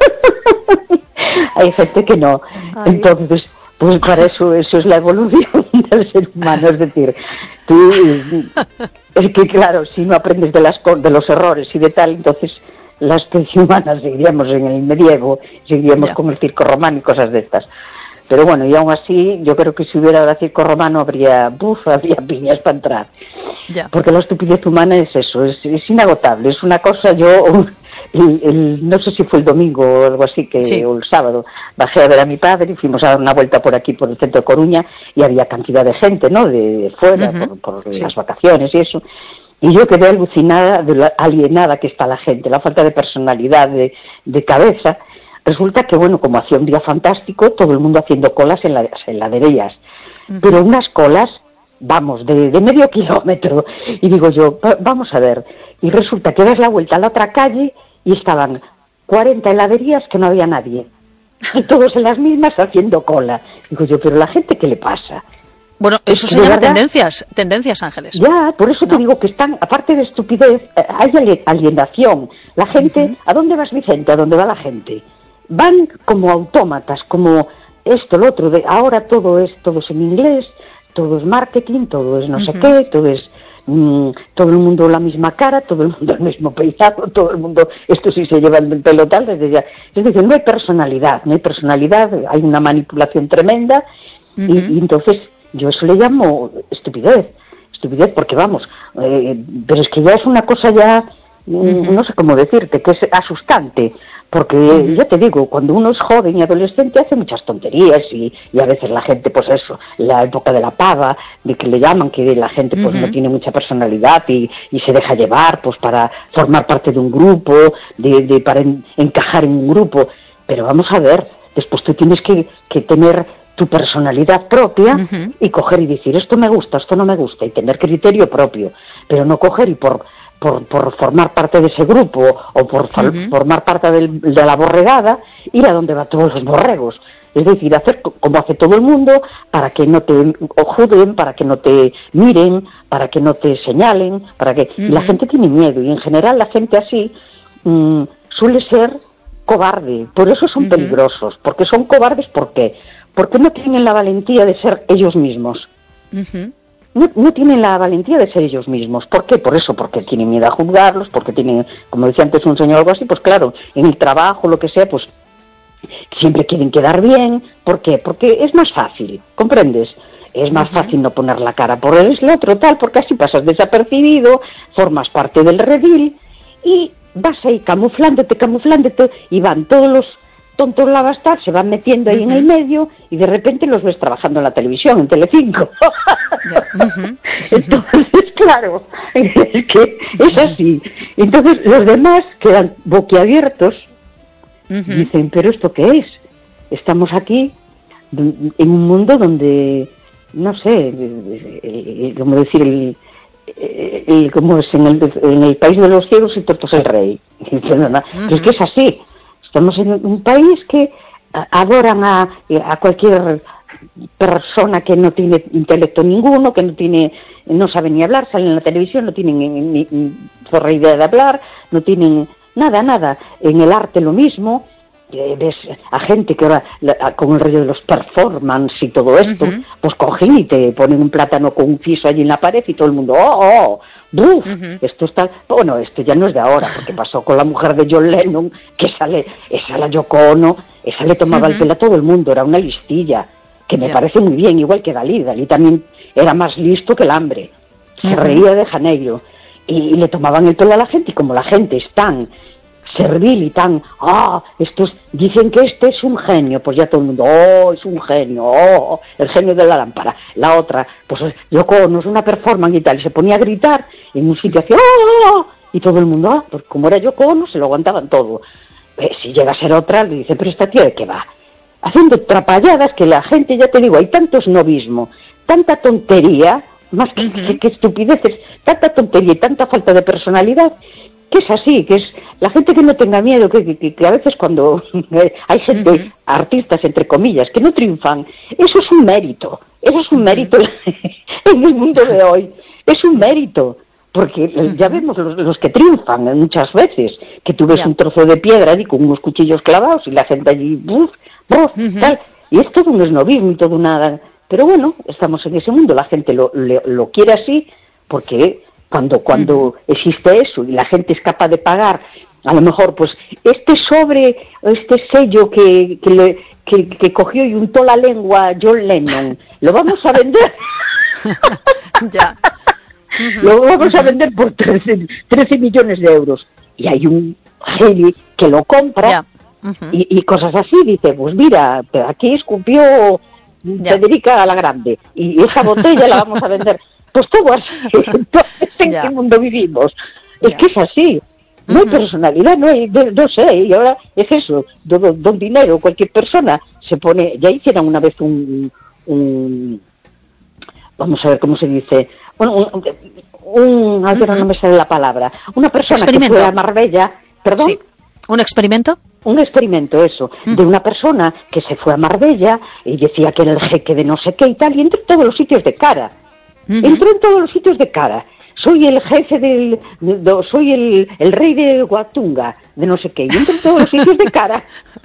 Speaker 7: Hay gente que no.
Speaker 1: Ay.
Speaker 7: Entonces, pues para eso, eso es la evolución del ser humano. Es decir, tú, es que claro, si no aprendes de las co- de los errores y de tal, entonces la especie humana seguiríamos en el medievo, seguiríamos
Speaker 1: Ya.
Speaker 7: con el circo romano y cosas de estas. Pero bueno, y aún así, yo creo que si hubiera el circo romano habría, buf, habría piñas para entrar.
Speaker 1: Ya.
Speaker 7: Porque la estupidez humana es eso, es, es inagotable, es una cosa, yo, el, el- no sé si fue el domingo o algo así, que
Speaker 1: Sí.
Speaker 7: o el sábado, bajé a ver a mi padre y fuimos a dar una vuelta por aquí, por el centro de Coruña, y había cantidad de gente, ¿no?, de, de fuera,
Speaker 1: Ujú.
Speaker 7: por, por
Speaker 1: Sí.
Speaker 7: las vacaciones y eso. Y yo quedé alucinada de la alienada que está la gente, la falta de personalidad, de, de cabeza. Resulta que, bueno, como hacía un día fantástico, todo el mundo haciendo colas en, la, en laderillas. Pero unas colas, vamos, de, de medio kilómetro. Y digo yo, va- vamos a ver. Y resulta que das la vuelta a la otra calle y estaban cuarenta heladerías que no había nadie. Y todos en las mismas haciendo cola. Digo yo, pero la gente, ¿qué le pasa?
Speaker 1: Bueno, eso se
Speaker 7: ¿De
Speaker 1: llama
Speaker 7: verdad?
Speaker 1: tendencias, tendencias, Ángeles.
Speaker 7: Ya, por eso te digo que están, aparte de estupidez, eh, hay ali- alienación. La gente, ¿a dónde vas, Vicente? ¿A dónde va la gente? Van como autómatas, como esto, lo otro, de ahora todo es, todo es en inglés, todo es marketing, todo es no sé qué, todo es mm, todo el mundo la misma cara, todo el mundo el mismo peinado, todo el mundo, esto sí se lleva el pelo tal, desde ya. Es decir, no hay personalidad, no hay personalidad, hay una manipulación tremenda, y, y entonces yo eso le llamo estupidez, estupidez porque vamos, eh, pero es que ya es una cosa ya, mm, no sé cómo decirte, que es asustante, porque ya te digo, cuando uno es joven y adolescente hace muchas tonterías y, y a veces la gente, pues eso, la época de la pava, de que le llaman, que la gente pues no tiene mucha personalidad y, y se deja llevar pues para formar parte de un grupo, de, de para en- encajar en un grupo, pero vamos a ver, después tú tienes que, que tener tu personalidad propia y coger y decir esto me gusta, esto no me gusta y tener criterio propio, pero no coger y por por, por formar parte de ese grupo o por fal- formar parte del- de la borregada ir a donde van todos los borregos, es decir, hacer co- como hace todo el mundo para que no te juzguen, para que no te miren, para que no te señalen, para que y la gente tiene miedo y en general la gente así mm, suele ser cobarde, por eso son peligrosos, porque son cobardes, ¿por qué? Porque no tienen la valentía de ser ellos mismos.
Speaker 1: Ujú.
Speaker 7: No, no tienen la valentía de ser ellos mismos. ¿Por qué? Por eso, porque tienen miedo a juzgarlos, porque tienen, como decía antes un señor o algo así, pues claro, en el trabajo, lo que sea, pues siempre quieren quedar bien. ¿Por qué? Porque es más fácil, ¿comprendes? Es más fácil no poner la cara por el otro, tal, porque así pasas desapercibido, formas parte del redil y vas ahí camuflándote, camuflándote y van todos los tontos lavastar, se van metiendo ahí en el medio y de repente los ves trabajando en la televisión, en Telecinco. Entonces, claro, es que es así. Entonces los demás quedan boquiabiertos, dicen, ¿pero esto qué es? Estamos aquí en un mundo donde, no sé, como decir, el, el, como es en el, en el país de los ciegos y tortos el rey. Pero es que es así. Estamos en un país que adoran a, a cualquier persona que no tiene intelecto ninguno, que no tiene, no sabe ni hablar, salen en la televisión, no tienen ni, ni zorra idea de hablar, no tienen nada, nada. En el arte lo mismo. Eh, ves a gente que ahora la, con el rollo de los performance y todo esto, uh-huh. pues cogen y te ponen un plátano con un fiso allí en la pared y todo el mundo, ¡oh, oh! ¡Buf! Uh-huh. Esto está... Bueno, esto ya no es de ahora, porque pasó con la mujer de John Lennon, que sale, esa la Yoko Ono, esa le tomaba uh-huh. el pelo a todo el mundo, era una listilla, que me
Speaker 1: Ya.
Speaker 7: parece muy bien, igual que Dalí. Dalí también era más listo que el hambre. Se
Speaker 1: Ujú.
Speaker 7: reía de Janeiro. Y, y le tomaban el pelo a la gente, y como la gente es tan servil y tan, ah, estos dicen que este es un genio, pues ya todo el mundo, oh, es un genio, oh, el genio de la lámpara. La otra, pues Yoko Ono es una performance y tal, y se ponía a gritar en un sitio, hacía, oh, y todo el mundo, ah, pues como era Yoko Ono, se lo aguantaban todo. Eh, si llega a ser otra, le dice, pero esta tía de qué va, haciendo trapalladas que la gente, ya te digo, hay tanto snobismo, tanta tontería, más que,
Speaker 1: Ujú.
Speaker 7: que, que estupideces, tanta tontería y tanta falta de personalidad, que es así, que es la gente que no tenga miedo, que, que, que a veces cuando hay gente,
Speaker 1: Ujú.
Speaker 7: artistas entre comillas, que no triunfan, eso es un mérito, eso es un mérito en el mundo de hoy, es un mérito, porque ya vemos los, los que triunfan muchas veces, que tú ves
Speaker 1: Ya.
Speaker 7: un trozo de piedra y con unos cuchillos clavados y la gente allí, buf, buf,
Speaker 1: Ujú.
Speaker 7: tal, y es todo un esnovismo y todo nada, pero bueno, estamos en ese mundo, la gente lo, lo, lo quiere así, porque cuando cuando existe eso y la gente es capaz de pagar, a lo mejor pues este sobre, este sello que que, le, que, que cogió y untó la lengua John Lennon, lo vamos a vender,
Speaker 1: Ya.
Speaker 7: lo vamos a vender por trece, trece millones de euros, y hay un genio que lo compra.
Speaker 1: Ya. Ujú.
Speaker 7: Y, y cosas así, dice, pues mira, aquí escupió
Speaker 1: Ya.
Speaker 7: Federica la Grande, y esa botella la vamos a vender. Pues todo así. Entonces, ¿en
Speaker 1: Ya.
Speaker 7: qué mundo vivimos? Es
Speaker 1: Ya.
Speaker 7: que es así. No hay
Speaker 1: Ujú.
Speaker 7: personalidad, no hay, no, no sé, y ahora es eso, don, don dinero, cualquier persona se pone, ya hicieron una vez un, un vamos a ver cómo se dice, un, un, un ahora no me sale la palabra, una persona que
Speaker 1: Experimento.
Speaker 7: fue a Marbella, perdón,
Speaker 1: Sí. ¿Un experimento?
Speaker 7: un experimento, eso,
Speaker 1: Mm.
Speaker 7: de una persona que se fue a Marbella y decía que era el jeque de no sé qué y tal, y entró en todos los sitios de cara.
Speaker 1: Ujú.
Speaker 7: Entró en todos los sitios de cara. Soy el jefe del... de- de- soy el, el rey de Guatunga, de no sé qué, y entró en todos los sitios de cara.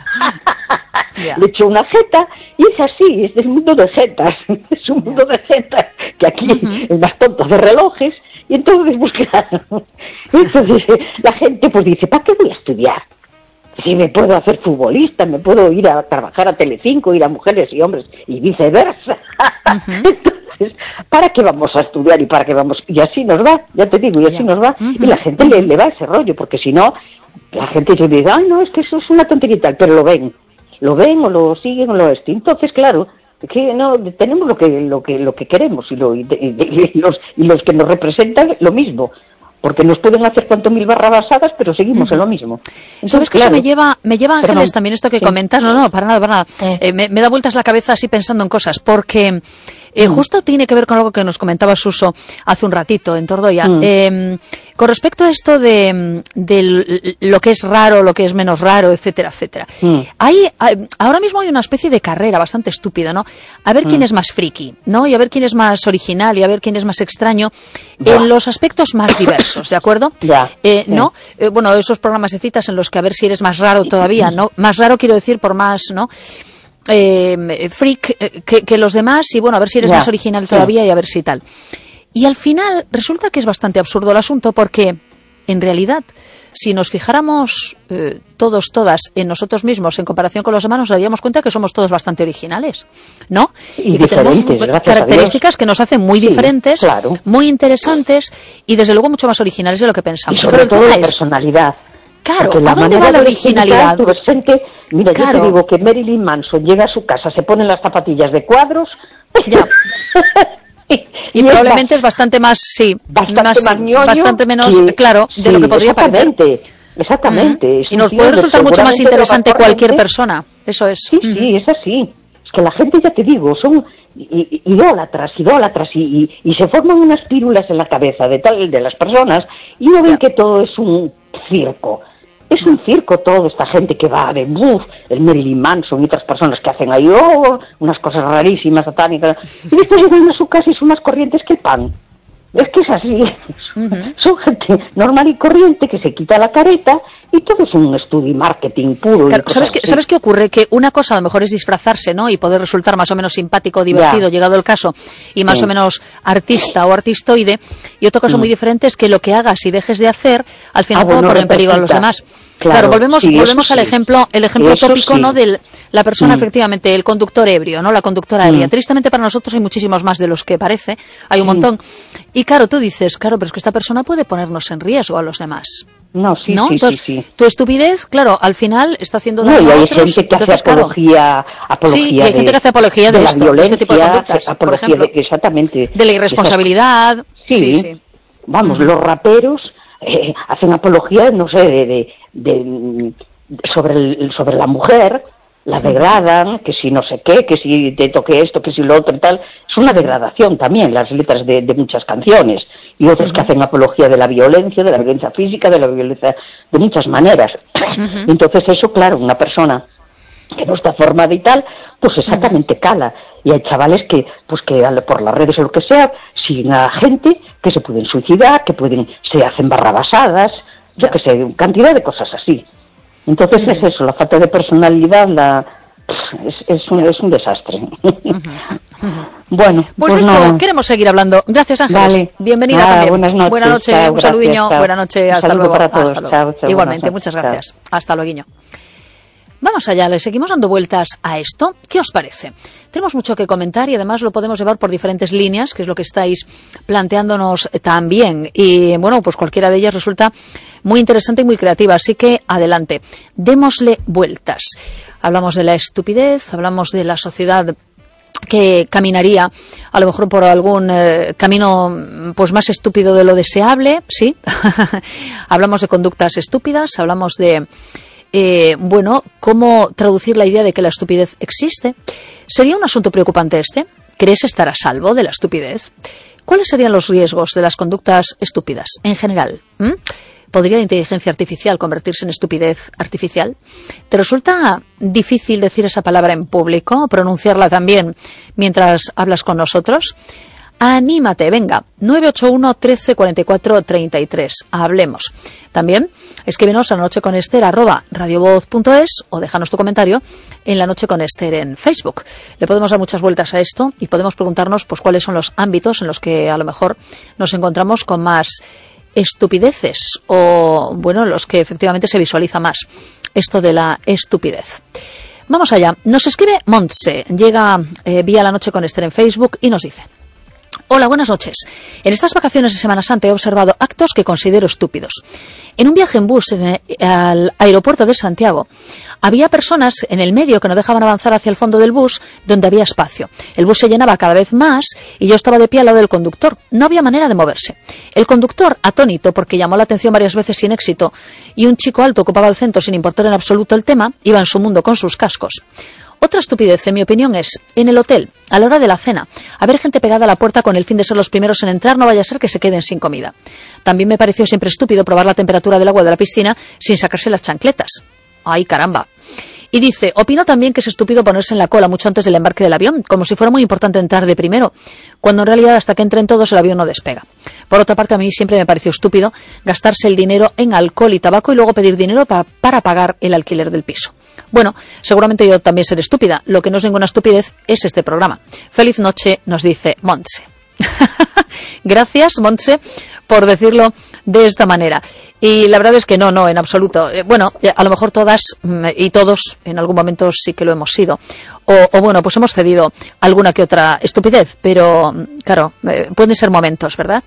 Speaker 1: Ya.
Speaker 7: Le echó una jeta, y es así, es el mundo de jetas, es un mundo de jetas, que aquí es más tonto de relojes, y entonces, pues claro, entonces la gente pues dice, ¿para qué voy a estudiar? Si me puedo hacer futbolista, me puedo ir a trabajar a Telecinco, ir a Mujeres y Hombres, y viceversa. Entonces, ¿para qué vamos a estudiar y para qué vamos? Y así nos va, ya te digo, y así
Speaker 1: Ya.
Speaker 7: nos va.
Speaker 1: Ujú.
Speaker 7: Y la gente le, le va ese rollo, porque si no, la gente se dice, ay, no, es que eso es una tontería y tal, pero lo ven. Lo ven o lo siguen o lo esto. Entonces, claro, que no tenemos lo que lo que lo que queremos y, lo, y, y- y los y los que nos representan lo mismo. Porque nos pueden hacer cuanto mil barrabasadas, pero seguimos en lo mismo. Entonces,
Speaker 1: ¿Sabes que
Speaker 7: claro,
Speaker 1: eso me lleva, me lleva Ángeles,
Speaker 7: Perdón.
Speaker 1: también esto que
Speaker 7: Sí.
Speaker 1: comentas? No, no, para nada, para nada.
Speaker 7: Eh.
Speaker 1: Eh, me, me da vueltas la cabeza así pensando en cosas, porque eh,
Speaker 7: Mm.
Speaker 1: justo tiene que ver con algo que nos comentaba Suso hace un ratito en Tordoya.
Speaker 7: Mm.
Speaker 1: Eh, con respecto a esto de, de l- lo que es raro, lo que es menos raro, etcétera, etcétera.
Speaker 7: Mm.
Speaker 1: Hay, hay- ahora mismo hay una especie de carrera bastante estúpida, ¿no? A ver
Speaker 7: Mm.
Speaker 1: quién es más friki, ¿no? Y a ver quién es más original y a ver quién es más extraño
Speaker 7: Ya.
Speaker 1: en los aspectos más diversos, ¿de acuerdo?
Speaker 7: Ya,
Speaker 1: Eh,
Speaker 7: sí.
Speaker 1: ¿No? Eh, bueno, esos programas de citas en los que a ver si eres más raro todavía, ¿no? Más raro quiero decir por más, ¿no? Eh, freak eh, que, que los demás y bueno, a ver si eres
Speaker 7: Ya,
Speaker 1: más original
Speaker 7: sí.
Speaker 1: todavía y a ver si tal. Y al final resulta que es bastante absurdo el asunto porque en realidad si nos fijáramos eh, todos, todas en nosotros mismos en comparación con los demás nos daríamos cuenta que somos todos bastante originales, ¿no?
Speaker 7: Y
Speaker 1: que tenemos
Speaker 7: diferentes, gracias a
Speaker 1: características
Speaker 7: Dios.
Speaker 1: que nos hacen muy
Speaker 7: Sí,
Speaker 1: diferentes,
Speaker 7: claro.
Speaker 1: muy interesantes y desde luego mucho más originales de lo que pensamos.
Speaker 7: Y sobre
Speaker 1: Pero el
Speaker 7: todo
Speaker 1: tema
Speaker 7: la
Speaker 1: es,
Speaker 7: personalidad.
Speaker 1: Claro,
Speaker 7: Porque
Speaker 1: ¿a dónde va la
Speaker 7: de
Speaker 1: originalidad?
Speaker 7: tu gente, mira, yo
Speaker 1: Claro.
Speaker 7: te digo que Marilyn Manson llega a su casa, se pone las zapatillas de cuadros.
Speaker 1: Ya.
Speaker 7: y
Speaker 1: Y
Speaker 7: es
Speaker 1: probablemente es bastante más, sí,
Speaker 7: bastante más ñoño
Speaker 1: bastante menos,
Speaker 7: que-
Speaker 1: claro, de
Speaker 7: sí,
Speaker 1: lo que podría parecer.
Speaker 7: exactamente, exactamente.
Speaker 1: Ujú.
Speaker 7: Es
Speaker 1: Y
Speaker 7: un
Speaker 1: nos
Speaker 7: tío
Speaker 1: puede
Speaker 7: de
Speaker 1: resultar mucho más
Speaker 7: seguramente
Speaker 1: interesante
Speaker 7: lo mejor
Speaker 1: cualquier
Speaker 7: gente.
Speaker 1: persona. Eso es.
Speaker 7: Sí, sí, es así. Es que la gente, ya te digo, son i- i- idólatras, idólatras, y, y, y se forman unas pírulas en la cabeza de tal de las personas y no ven
Speaker 1: Ya.
Speaker 7: que todo es un circo. Es un circo todo, esta gente que va de buf, el Marilyn Manson y otras personas que hacen ahí oh, unas cosas rarísimas, satánicas, y después llegan a su casa y son más corrientes que el pan. Es que es así.
Speaker 1: Ujú.
Speaker 7: Son gente normal y corriente que se quita la careta E todo é un estudio marketing puro.
Speaker 1: Claro, ¿sabes qué, ¿Sabes qué ocurre? Que una cosa a lo mejor es disfrazarse, ¿no? Y poder resultar más o menos simpático, divertido, ya. llegado el caso, y más sí. o menos artista o artistoide. Y otro caso mm. muy diferente es que lo que hagas y dejes de hacer, al final ah, puede bueno, poner en peligro a los demás. Claro, claro volvemos, sí, volvemos al sí. ejemplo, el ejemplo eso tópico, sí. ¿no? De la persona, mm. efectivamente, el conductor ebrio, ¿no? La conductora ebria. Mm. Tristemente para nosotros hay muchísimos más de los que parece, hay un mm. montón. Y claro, tú dices, claro, pero es que esta persona puede ponernos en riesgo a los demás.
Speaker 7: No, sí,
Speaker 1: ¿no?
Speaker 7: sí,
Speaker 1: Entonces,
Speaker 7: sí, sí.
Speaker 1: Tu estupidez, claro, al final está haciendo daño
Speaker 7: no, y hay
Speaker 1: a otros.
Speaker 7: gente que
Speaker 1: Entonces,
Speaker 7: hace apología,
Speaker 1: claro,
Speaker 7: apología
Speaker 1: sí, y hay
Speaker 7: de,
Speaker 1: gente que hace apología de,
Speaker 7: de
Speaker 1: esto,
Speaker 7: la violencia,
Speaker 1: de este tipo de conductas, por ejemplo.
Speaker 7: De, exactamente.
Speaker 1: De la irresponsabilidad.
Speaker 7: Sí,
Speaker 1: sí, sí.
Speaker 7: Vamos, mm. los raperos eh, hacen apología, no sé, de, de, de, de sobre, el, sobre la mujer, la degradan, que si no sé qué, que si te toque esto, que si lo otro y tal. Es una degradación también, las letras de, de muchas canciones. Y otros uh-huh. que hacen apología de la violencia, de la violencia física, de la violencia de muchas maneras. Uh-huh. Entonces eso, claro, una persona que no está formada y tal, pues exactamente uh-huh. cala. Y hay chavales que, pues que por las redes o lo que sea, siguen a gente que se pueden suicidar, que pueden, se hacen barrabasadas, yo que sé, cantidad de cosas así. Entonces uh-huh. es eso, la falta de personalidad, la es, es, un, es un desastre. Uh-huh. Uh-huh. Bueno,
Speaker 1: pues,
Speaker 7: pues
Speaker 1: esto,
Speaker 7: no.
Speaker 1: queremos seguir hablando. Gracias, Ángeles.
Speaker 7: Vale.
Speaker 1: Bienvenida ah, también.
Speaker 7: Buenas noches.
Speaker 1: Buenas noches,
Speaker 7: chao,
Speaker 1: un saludiño. Buenas noches, hasta luego.
Speaker 7: Para todos.
Speaker 1: Hasta luego.
Speaker 7: Chao, chao,
Speaker 1: igualmente, muchas gracias. Chao. Hasta luego. Vamos allá, le seguimos dando vueltas a esto. ¿Qué os parece? Tenemos mucho que comentar y además lo podemos llevar por diferentes líneas, que es lo que estáis planteándonos también. Y bueno, pues cualquiera de ellas resulta muy interesante y muy creativa. Así que adelante, démosle vueltas. Hablamos de la estupidez, hablamos de la sociedad que caminaría a lo mejor por algún eh, camino pues más estúpido de lo deseable, ¿sí? Hablamos de conductas estúpidas, hablamos de Eh, bueno, ¿cómo traducir la idea de que la estupidez existe? ¿Sería un asunto preocupante este? ¿Crees estar a salvo de la estupidez? ¿Cuáles serían los riesgos de las conductas estúpidas en general? ¿Mm? ¿Podría la inteligencia artificial convertirse en estupidez artificial? ¿Te resulta difícil decir esa palabra en público, pronunciarla también mientras hablas con nosotros? Anímate, venga, nueve ocho uno, trece, cuarenta y cuatro, treinta y tres, hablemos. También escríbenos a lanocheconester arroba radiovoz punto es o déjanos tu comentario en La Noche con Ester en Facebook. Le podemos dar muchas vueltas a esto y podemos preguntarnos pues cuáles son los ámbitos en los que a lo mejor nos encontramos con más estupideces o, bueno, los que efectivamente se visualiza más esto de la estupidez. Vamos allá, nos escribe Montse, llega eh, vía La Noche con Ester en Facebook y nos dice: hola, buenas noches. En estas vacaciones de Semana Santa he observado actos que considero estúpidos. En un viaje en bus en el, al aeropuerto de Santiago, había personas en el medio que no dejaban avanzar hacia el fondo del bus, donde había espacio. El bus se llenaba cada vez más y yo estaba de pie al lado del conductor. No había manera de moverse. El conductor, atónito porque llamó la atención varias veces sin éxito, y un chico alto ocupaba el centro sin importar en absoluto el tema, iba en su mundo con sus cascos. Otra estupidez, en mi opinión, es en el hotel, a la hora de la cena, haber gente pegada a la puerta con el fin de ser los primeros en entrar, no vaya a ser que se queden sin comida. También me pareció siempre estúpido probar la temperatura del agua de la piscina sin sacarse las chancletas. ¡Ay, caramba! Y dice, opino también que es estúpido ponerse en la cola mucho antes del embarque del avión, como si fuera muy importante entrar de primero, cuando en realidad hasta que entren todos el avión no despega. Por otra parte, a mí siempre me pareció estúpido gastarse el dinero en alcohol y tabaco y luego pedir dinero pa- para pagar el alquiler del piso. Bueno, seguramente yo también seré estúpida. Lo que no es ninguna estupidez es este programa. Feliz noche, nos dice Montse. Gracias, Montse, por decirlo de esta manera. Y la verdad es que no, no, en absoluto. Eh, bueno, a lo mejor todas y todos en algún momento sí que lo hemos sido. O, o bueno, pues hemos cedido alguna que otra estupidez, pero claro, eh, pueden ser momentos, ¿verdad?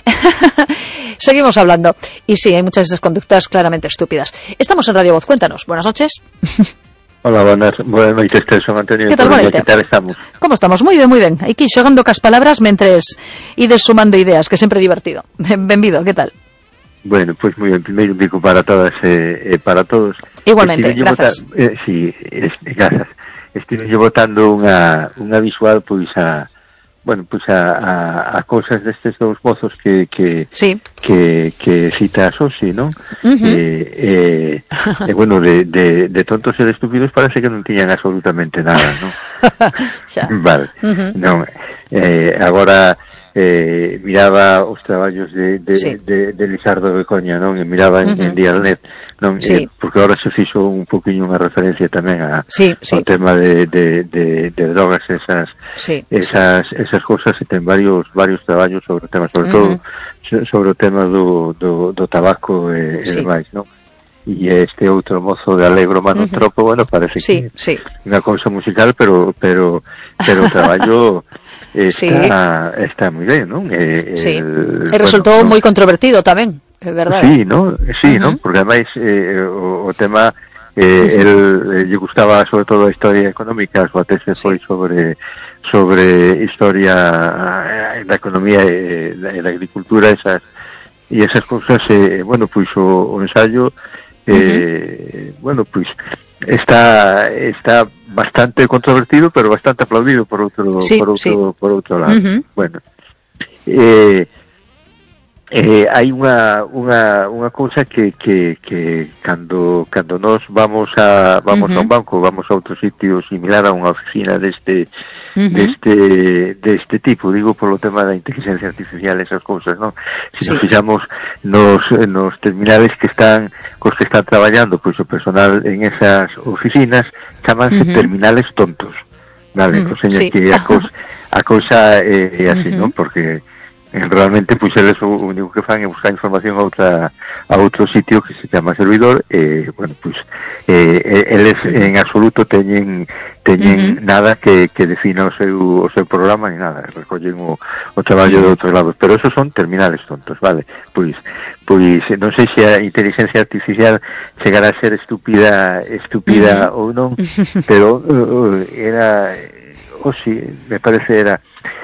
Speaker 1: Seguimos hablando. Y sí, hay muchas de esas conductas claramente estúpidas. Estamos en Radio Voz, cuéntanos. Buenas noches.
Speaker 8: Hola, buenas, buenas noches, Son Antonio.
Speaker 1: ¿Qué tal, Bonete?
Speaker 8: ¿Qué tal estamos?
Speaker 1: ¿Cómo estamos? Muy bien, muy bien. Aquí xogando cas palabras mentres ides sumando ideas, que sempre é divertido. Benvido, ¿qué tal?
Speaker 8: Bueno, pues muy bien, primeiro un pico para todas e eh, para todos.
Speaker 1: Igualmente,
Speaker 8: Estive
Speaker 1: gracias.
Speaker 8: Vota, eh, sí, es, gracias. Estive votando unha, unha visual, pois a, bueno, pois a, a, a cosas destes dous mozos que que
Speaker 1: sí.
Speaker 8: que que cita Sosi, ¿no?
Speaker 1: Uh-huh.
Speaker 8: Eh, eh, eh, bueno, de, de, de tontos e de estúpidos parece que non tiñan absolutamente nada, ¿no?
Speaker 1: Xa.
Speaker 8: Vale.
Speaker 1: Uh-huh.
Speaker 8: Non, eh, agora eh, miraba os traballos de, de,
Speaker 1: sí.
Speaker 8: de, de Lizardo Becoña, non? E miraba en, uh-huh. en Dialnet, non?
Speaker 1: Sí.
Speaker 8: Eh, porque ahora se fixo un poquinho unha referencia tamén a,
Speaker 1: sí, sí.
Speaker 8: ao tema de, de, de, de drogas, esas
Speaker 1: sí,
Speaker 8: esas
Speaker 1: sí.
Speaker 8: esas cosas, e ten varios varios traballos sobre o tema, sobre uh-huh. todo sobre o tema do, do, do tabaco e, sí. e demais, non? E este outro mozo de Alegro Manotropo, uh-huh. bueno, parece
Speaker 1: sí,
Speaker 8: que
Speaker 1: sí.
Speaker 8: unha cousa musical, pero pero pero o traballo está sí. está moi ben, non? E,
Speaker 1: sí.
Speaker 8: el,
Speaker 1: e resultou
Speaker 8: bueno,
Speaker 1: moi controvertido tamén, é verdade.
Speaker 8: Sí, non? Sí, uh-huh. non? Porque ademais eh, o, o tema eh, uh-huh. el eh, lle gustaba sobre todo a historia económica, a súa tese foi sí. sobre sobre historia eh, da economía e da, da agricultura, esas e esas cousas, eh, bueno, pois o, o ensayo eh, uh-huh. bueno, pois está está bastante controvertido, pero bastante aplaudido por outro
Speaker 1: sí,
Speaker 8: por outro
Speaker 1: sí.
Speaker 8: por outro lado.
Speaker 1: Uh-huh.
Speaker 8: Bueno, eh Eh, hai unha unha unha cousa que que que cando cando nós vamos a vamos uh-huh. a un banco, vamos a outro sitio similar a unha oficina deste uh-huh. deste deste tipo, digo polo tema da inteligencia artificial, esas cousas, non? Se sí. nos fixamos nos nos terminales que están cos que están traballando, pois o personal en esas oficinas chamanse uh-huh. terminales tontos. Vale, uh-huh. Coseña sí. que a cousa a cousa é eh, así, uh-huh. non? Porque realmente pois eles o único que fan é buscar información a outra a outro sitio que se chama servidor e, bueno, pois eh, eles en absoluto teñen teñen uh-huh. nada que, que defina o seu o seu programa ni nada, recollen o, o traballo uh-huh. de outros lados, pero esos son terminales tontos, vale? Pois pois non sei se a inteligencia artificial chegará a ser estúpida estúpida uh-huh. ou non, pero uh, era o oh, si, me parece era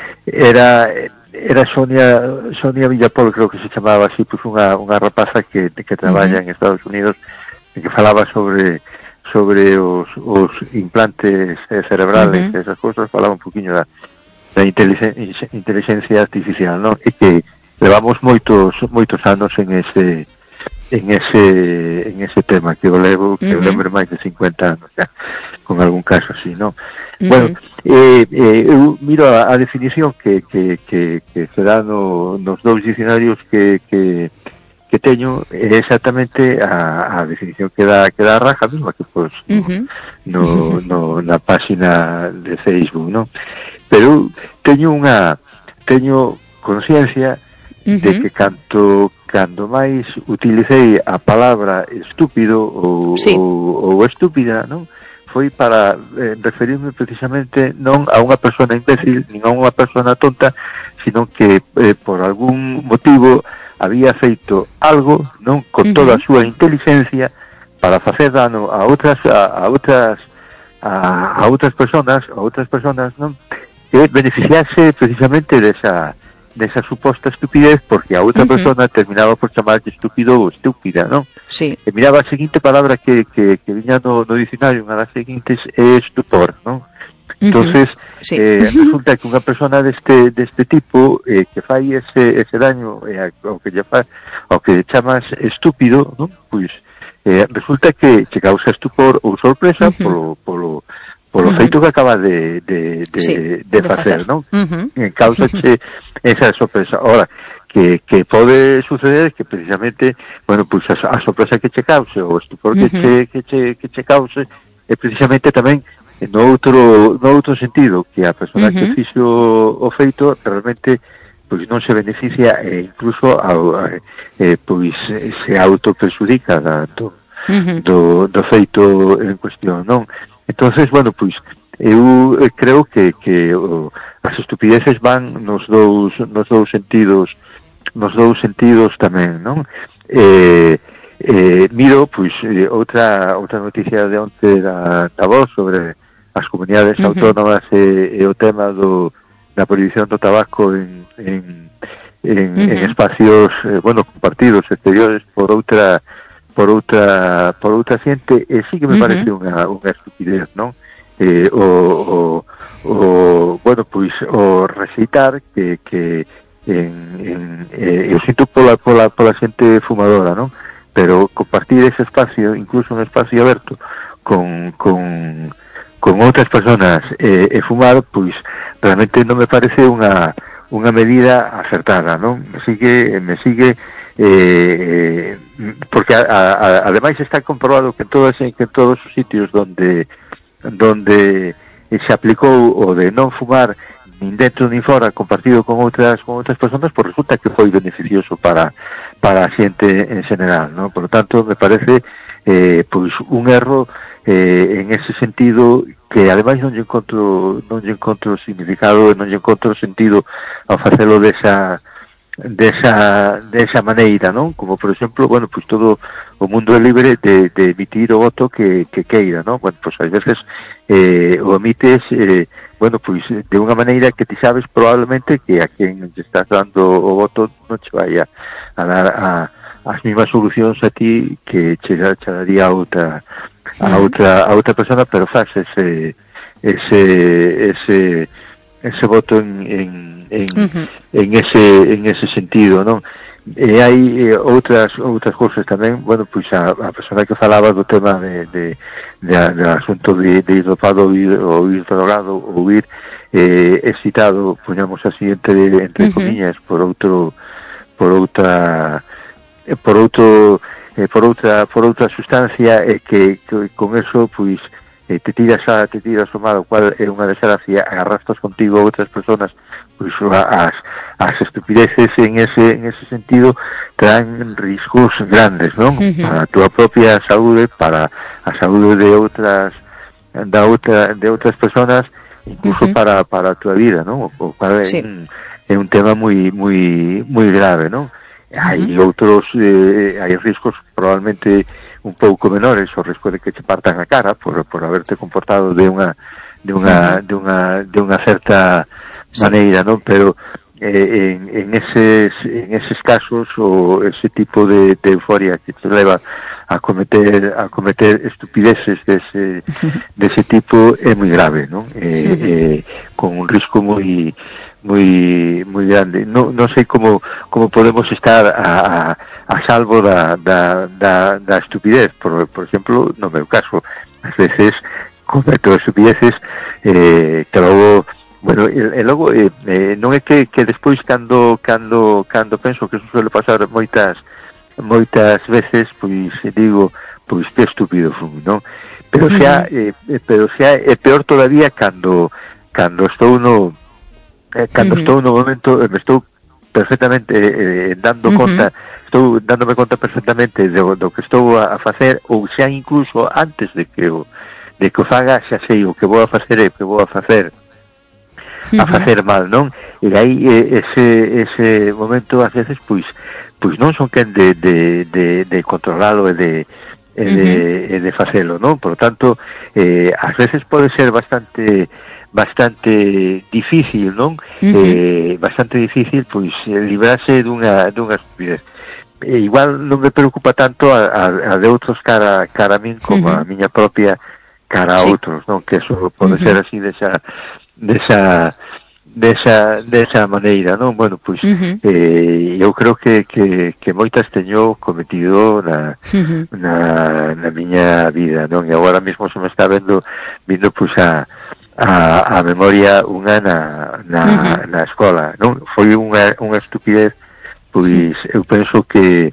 Speaker 8: era era Sonia Sonia Villapol, creo que se chamaba así, pues unha unha rapaza que que traballa uh-huh. en Estados Unidos e que falaba sobre sobre os os implantes cerebrales, uh-huh. esas cousas, falaba un poquinho da da inteligencia, inteligencia artificial, ¿no? E que levamos moitos moitos anos en ese en ese en ese tema que eu levo, que uh-huh. eu levo máis de cincuenta anos ya, con algún caso así, ¿no? Uh-huh. Bueno, eh, eh, eu miro a, a definición que, que, que, que se dá no, nos dous dicionarios que, que, que teño, é exactamente a, a definición que dá, que dá a Raja mesma, que pues uh-huh. no, no, na página de Facebook, ¿no? Pero teño unha teño conciencia uh-huh. de que canto cando máis utilicei a palabra estúpido ou, sí. ou, ou estúpida, non? Foi para eh, referirme precisamente non a unha persona imbécil, nin a unha persona tonta, sino que eh, por algún motivo había feito algo, non, con uh-huh. toda a súa inteligencia para facer dano a outras a, a outras a, a outras personas, a outras personas, non? Que beneficiarse precisamente desa desa suposta estupidez, porque a outra uh-huh. persona terminaba por chamarlle estúpido ou estúpida, non?
Speaker 1: Sí.
Speaker 8: E miraba a seguinte palabra que, que, que viña no, no diccionario, unha das seguintes é estupor, non? Uh-huh. Entonces, sí. eh, resulta que unha persona deste deste tipo eh, que fai ese ese daño eh, ao que lle fa, ao que chamas estúpido, non? Pois eh, resulta que che causa estupor ou sorpresa uh-huh. polo polo polo uh-huh. feito que acaba de de de, sí, de, de facer, facer, non? Uh-huh. En causa che esa sorpresa. Ahora, que, que pode suceder que precisamente, bueno, pues a, a sorpresa que che cause, o estupor uh-huh. que che, que che, que che cause, é precisamente tamén no outro, no outro sentido, que a persona uh-huh. que fixo o feito realmente pois non se beneficia e incluso a, a, eh, pois se autoperxudica da, do, uh-huh. do, do feito en cuestión, non? Entonces, bueno, pois eu creo que que o, as estupideces van nos dous nos dous sentidos, nos dous sentidos tamén, non? Eh, eh miro pois eh, outra outra noticia de onte da, da voz sobre as comunidades uh-huh. autónomas e, e o tema do da prohibición do tabaco en en en, uh-huh. en espacios eh, bueno, compartidos exteriores por outra por outra por outra xente, e sí que me uh-huh. parece unha unha estupidez, non? Eh, o, o, o bueno, pois o recitar que que en, en eh, eu sinto pola pola pola xente fumadora, non? Pero compartir ese espacio, incluso un espacio aberto con con con outras personas e, e fumar, pois realmente non me parece unha unha medida acertada, non? Me sigue, me sigue eh, porque a, a, ademais está comprobado que en todos, que en todos os sitios donde donde se aplicou o de non fumar nin dentro nin fora compartido con outras con outras persoas, pois resulta que foi beneficioso para para a xente en general, non? Por lo tanto, me parece eh, pois un erro eh, en ese sentido que ademais non lle encontro non lle encontro significado, non lle encontro sentido ao facelo desa desa desa maneira, non? Como por exemplo, bueno, pois todo o mundo é libre de, de emitir o voto que, que queira, non? Bueno, pois ás veces eh, o emites eh, bueno, pois de unha maneira que ti sabes probablemente que a quen te estás dando o voto non che vai a, a dar a, as mesmas solucións a ti que che, che daría a outra a outra a outra persona, pero faz ese ese ese ese voto en en en, uh-huh. en ese en ese sentido, non? E hai eh, outras outras cousas tamén, bueno, pois a, a persona que falaba do tema de de, de, de asunto de, de ir dopado ou ir, ou ir drogado ou ir eh, excitado, poñamos así entre, entre uh-huh. comillas, por outro por outra por outro eh, por outra por outra sustancia eh, que, que con eso pois eh, te tiras a te tiras o mal, o cual é unha desgracia, agarrastas contigo a outras personas, pois as as estupideces en ese en ese sentido traen riscos grandes, non? Uh-huh. Para a túa propia saúde, para a saúde de outras da outra de outras personas, incluso uh-huh. para para a túa vida, non? O cual é, sí. un, é un tema moi moi moi grave, non? Hai uh-huh. outros eh, hai riscos probablemente un pouco menores, o risco de que te partan a cara por por haberte comportado de unha de unha uh-huh. de unha de unha certa sí. maneira, non? Pero eh, en en eses en eses casos o ese tipo de, de euforia que te leva a cometer a cometer estupideces dese dese tipo é moi grave, non? Eh, uh-huh. eh, con un risco moi moi moi grande. Non non sei como como podemos estar a, a a salvo da da da da estupidez, por por exemplo, no meu caso, ás veces cometo estupideces eh que logo, bueno, e, e logo eh, eh, non é que que despois cando cando cando penso que eso suele pasar moitas moitas veces, pois digo, pois que estúpido fui, non? Pero xa eh, pero xa é peor todavía cando cando estou no Eh, cando uh-huh. estou no momento, eh, me estou perfectamente eh, dando uh-huh. conta, estou dándome conta perfectamente do, do que estou a, a facer, ou xa incluso antes de que o, de que o faga, xa sei o que vou a facer e o que vou a facer uh-huh. a facer mal, non? E aí eh, ese, ese momento ás veces pois pois non son quen de, de, de, de controlalo e de e de, uh-huh. e de facelo, non? Por lo tanto, eh, ás veces pode ser bastante bastante difícil, non? Uh-huh. Eh, bastante difícil, pois, librarse dunha, dunha estupidez. E igual non me preocupa tanto a, a, a de outros cara, cara a min como uh-huh. a miña propia cara a sí. outros, non? Que eso pode uh-huh. ser así desa, desa, desa, desa maneira, non? Bueno, pois, uh-huh. eh, eu creo que, que, que moitas teño cometido na, uh-huh. na, na miña vida, non? E agora mesmo se me está vendo, vindo, pois, a a, a memoria unha na, na, uh-huh. na escola, non? Foi unha, unha estupidez, pois eu penso que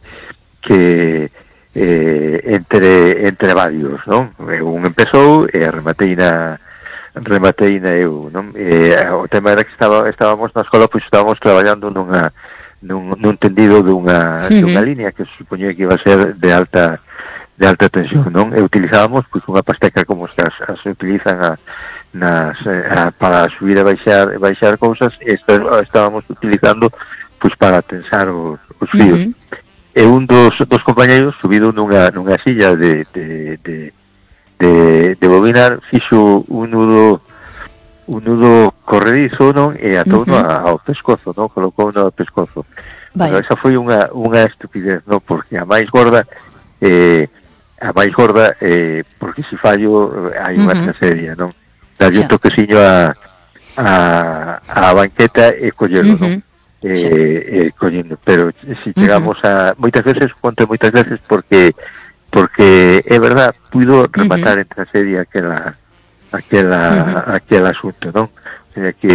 Speaker 8: que eh, entre entre varios, non? Un empezou e rematei na rematei na eu, non? E, o tema era que estaba, estábamos na escola, pois estábamos traballando nunha nun, nun tendido dunha, uh-huh. dunha línea que se supoñía que iba a ser de alta de alta tensión, non? E utilizábamos pois unha pasteca como as, as utilizan a nas eh, para subir e baixar e baixar cousas, e estábamos utilizando pois para tensar os, os fíos. Uh-huh. E un dos, dos compañeiros subido nunha nunha silla de de de de, de bobinar, fixo un nudo un nudo corredizo, non? E atou uh-huh. ao pescozo, non? Colocou no pescozo. Pero esa foi unha unha estupidez, non? Porque a máis gorda eh a máis gorda eh porque se fallo hai unha uh-huh. tragedia, non? Darlle un toqueciño a, a, a banqueta e collelo, uh-huh. non? Eh, sí. eh, collendo, pero se chegamos uh-huh. a moitas veces, conto moitas veces porque porque é verdad, puido rematar uh-huh. en tragedia aquela aquela uh-huh. aquel asunto, non? O sea que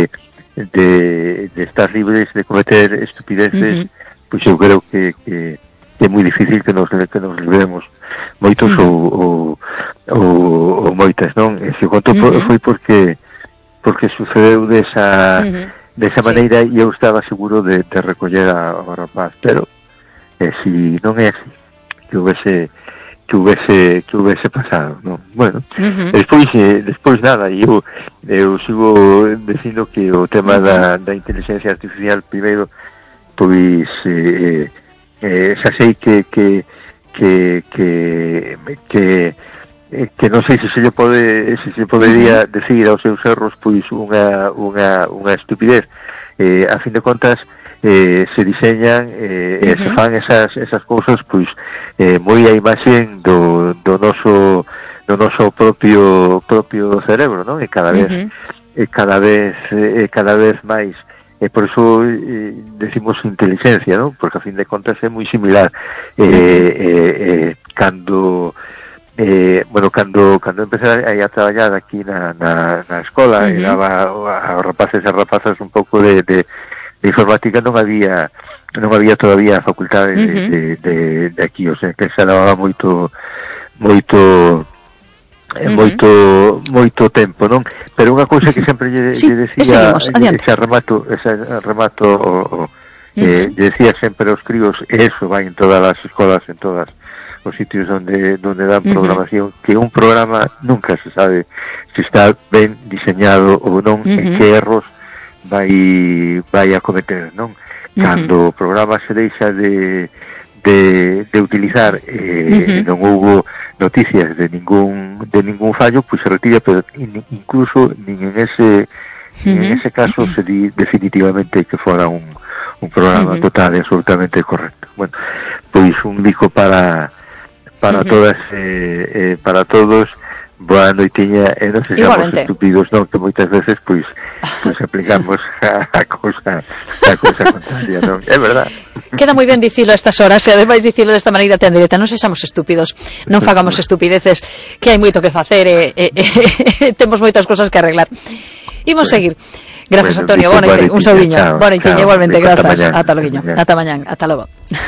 Speaker 8: de, de estar libres de cometer estupideces, uh-huh. pois eu creo que, que, que é moi difícil que nos, que nos libremos moitos uh-huh. ou, ou, ou moitas, non? E se o conto uh-huh. foi porque porque sucedeu desa uh-huh. desa maneira sí. e eu estaba seguro de, de recoller ao rapaz, pero eh, si non é así que houvese que houvese que houvese pasado, non? Bueno, uh-huh. despois eh, despois nada, eu eu sigo dicindo que o tema uh-huh. da, da inteligencia artificial primeiro, pois eh, eh, xa sei que que que que que que non sei se se lle pode se se podería uh-huh. decir aos seus erros pois unha unha unha estupidez. Eh, a fin de contas eh, se diseñan eh, uh-huh. e se fan esas esas cousas pois eh, moi a imaxen do, do noso do noso propio propio cerebro, non? E cada vez uh-huh. e cada vez e cada vez máis, e por iso eh, decimos inteligencia, non? Porque a fin de contas é moi similar eh, eh, eh, cando eh, bueno, cando cando empecé a, a traballar aquí na, na, na escola uh-huh. e daba aos rapaces e rapazas un pouco de, de de informática, non había non había todavía a facultade uh-huh. de, de, de, de aquí, o sea, que se daba moito moito eh, uh-huh. moito moito tempo, non? Pero unha cousa que sempre lle,
Speaker 1: sí,
Speaker 8: lle decía,
Speaker 1: ese
Speaker 8: remato, ese remato o, o, uh-huh. eh, lle decía sempre aos críos, e eso vai en todas as escolas, en todas os sitios donde donde dan programación, uh-huh. que un programa nunca se sabe se está ben diseñado ou non, uh-huh. en que erros vai vai a cometer, non? Cando uh-huh. o programa se deixa de de, de utilizar eh, uh-huh. non houbo noticias de ningún de ningún fallo, pois se retira, pero in, incluso nin en ese uh-huh. nin en ese caso se di definitivamente que fora un un programa uh-huh. total e absolutamente correcto. Bueno, pois un dico para para uh-huh. todas eh, eh, para todos. Boa noitiña, e non se seamos estúpidos, non, que moitas veces pois pues, aplicamos a, a cousa a cousa contraria, non? É verdad.
Speaker 1: Queda moi ben dicilo a estas horas, e ademais dicilo desta maneira tan directa, non se seamos estúpidos, non fagamos estupideces, que hai moito que facer e, e, e, e temos moitas cosas que arreglar. Imos bueno. seguir. Gracias, bueno, Antonio, boa noite, un saúdiño. Boa noite, igualmente, grazas. Ata loguiño, ata mañán, ata logo.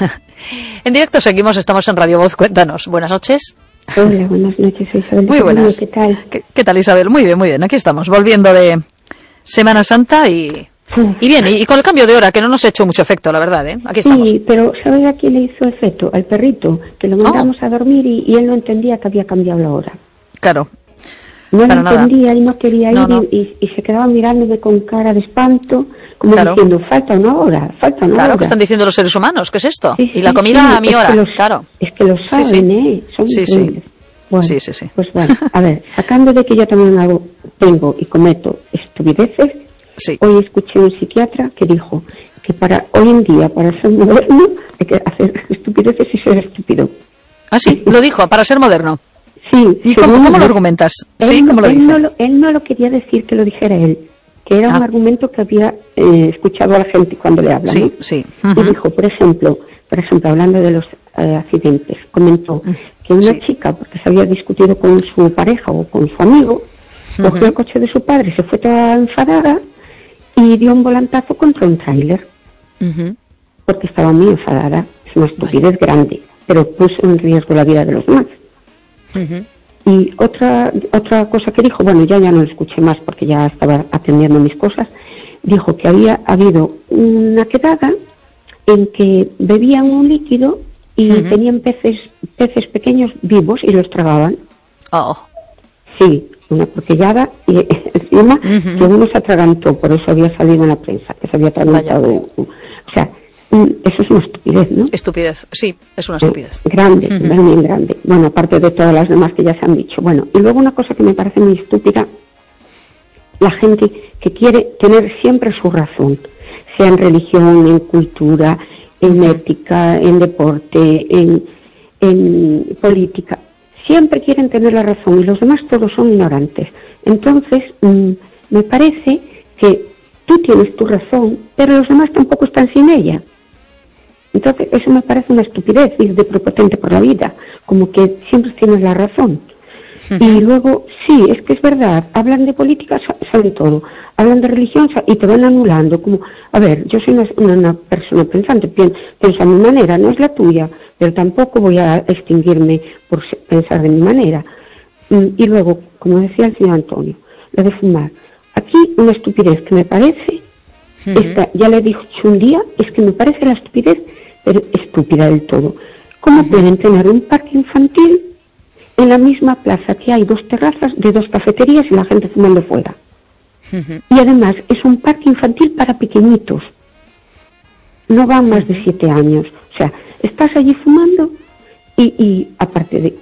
Speaker 1: En directo seguimos, estamos en Radio Voz, cuéntanos. Buenas noches.
Speaker 9: Hola, buenas noches, soy Isabel.
Speaker 1: Muy buenas.
Speaker 9: ¿Qué tal?
Speaker 1: ¿Qué, ¿Qué tal, Isabel? Muy bien, muy bien. Aquí estamos, volviendo de Semana Santa y, y bien, y, y con el cambio de hora, que no nos ha hecho mucho efecto, la verdad, ¿eh? Aquí estamos.
Speaker 9: Sí, pero ¿sabes a quién le hizo efecto? Al perrito, que lo mandamos oh. a dormir y, y él no entendía que había cambiado la hora.
Speaker 1: Claro.
Speaker 9: No lo entendía, él no quería ir no, no. Y, y, y se quedaba mirándome con cara de espanto, como claro. diciendo, falta una hora, falta una
Speaker 1: claro, hora. Claro, que están diciendo los seres humanos, ¿qué es esto? Sí, sí, y la comida sí, a mi hora,
Speaker 9: los,
Speaker 1: claro.
Speaker 9: Es que lo saben,
Speaker 1: sí, sí.
Speaker 9: ¿eh? Son
Speaker 1: sí,
Speaker 9: increíbles.
Speaker 1: Sí.
Speaker 9: Bueno,
Speaker 1: sí, sí, sí.
Speaker 9: Pues bueno, a ver, sacando de que yo también hago, tengo y cometo estupideces,
Speaker 1: sí.
Speaker 9: hoy escuché a un psiquiatra que dijo que para hoy en día, para ser moderno, hay que hacer estupideces y ser estúpido.
Speaker 1: Ah, sí, lo dijo, para ser moderno.
Speaker 9: Sí.
Speaker 1: ¿Y cómo, cómo lo argumentas?
Speaker 9: Él,
Speaker 1: sí, ¿cómo lo
Speaker 9: él,
Speaker 1: dice?
Speaker 9: no lo, él no lo quería decir que lo dijera él, que era ah. un argumento que había eh, escuchado a la gente cuando le hablan.
Speaker 1: Sí,
Speaker 9: ¿no?
Speaker 1: sí. Uh-huh.
Speaker 9: Y dijo, por ejemplo, por ejemplo, hablando de los eh, accidentes, comentó uh-huh. que una sí. chica, porque se había discutido con su pareja o con su amigo, uh-huh. cogió el coche de su padre, se fue toda enfadada y dio un volantazo contra un tráiler.
Speaker 1: Uh-huh.
Speaker 9: Porque estaba muy enfadada. Es una estupidez Ay. grande, pero puso en riesgo la vida de los demás.
Speaker 1: Uh-huh.
Speaker 9: Y otra otra cosa que dijo, bueno, ya ya no lo escuché más porque ya estaba atendiendo mis cosas, dijo que había habido una quedada en que bebían un líquido y uh-huh. tenían peces peces pequeños vivos y los tragaban.
Speaker 1: Oh.
Speaker 9: Sí, una porquillada y encima uh-huh. que uno se atragantó, por eso había salido en la prensa, que se había atragantado. Vaya. O sea, eso es una estupidez, ¿no?
Speaker 1: Estupidez, sí, es una estupidez.
Speaker 9: Eh, grande, uh-huh. bien grande. Bueno, aparte de todas las demás que ya se han dicho. Bueno, y luego una cosa que me parece muy estúpida, la gente que quiere tener siempre su razón, sea en religión, en cultura, en uh-huh. ética, en deporte, en, en política. Siempre quieren tener la razón y los demás todos son ignorantes. Entonces, mmm, me parece que tú tienes tu razón, pero los demás tampoco están sin ella. Entonces, eso me parece una estupidez, ir de prepotente por la vida, como que siempre tienes la razón. Y luego, sí, es que es verdad, hablan de política, saben todo, hablan de religión y te van anulando, como, a ver, yo soy una, una, una persona pensante, pienso a mi manera, no es la tuya, pero tampoco voy a extinguirme por pensar de mi manera. Y luego, como decía el señor Antonio, lo de fumar, aquí una estupidez que me parece, uh-huh. esta, ya le he dicho un día, es que me parece la estupidez, pero estúpida del todo. ¿Cómo uh-huh. pueden tener un parque infantil en la misma plaza que hay dos terrazas de dos cafeterías y la gente fumando fuera? Uh-huh. Y además es un parque infantil para pequeñitos, no van más de siete años. O sea, estás allí fumando y, y aparte de,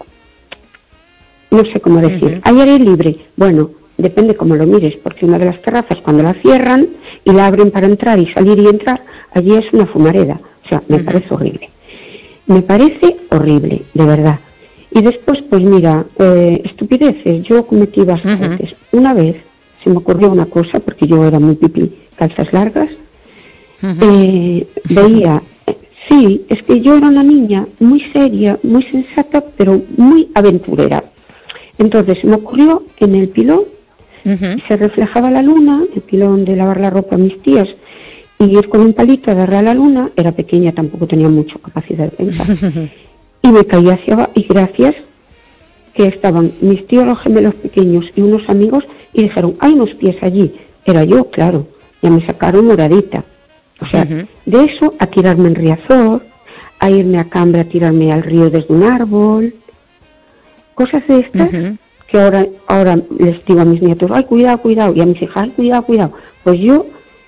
Speaker 9: no sé cómo decir, uh-huh. hay aire libre. Bueno, depende cómo lo mires, porque una de las terrazas cuando la cierran y la abren para entrar y salir y entrar, allí es una fumareda. O sea, me uh-huh. parece horrible. Me parece horrible, de verdad. Y después, pues mira, eh, estupideces, yo cometí bastantes. Uh-huh. Una vez se me ocurrió una cosa, porque yo era muy pipí, calzas largas, uh-huh. eh, veía, eh, sí, es que yo era una niña muy seria, muy sensata, pero muy aventurera. Entonces se me ocurrió en el pilón, uh-huh. se reflejaba la luna, el pilón de lavar la ropa a mis tías, y ir con un palito a darle a la luna, era pequeña, tampoco tenía mucha capacidad de pensar, y me caí hacia abajo, y gracias que estaban mis tíos los gemelos pequeños y unos amigos, y dijeron, hay unos pies allí, era yo, claro, ya me sacaron moradita, o sea, uh-huh. de eso a tirarme en Riazor, a irme a Cambra a tirarme al río desde un árbol, cosas de estas, uh-huh. que ahora, ahora les digo a mis nietos, ay, cuidado, cuidado, y a mis hijas, ay, cuidado, cuidado, pues yo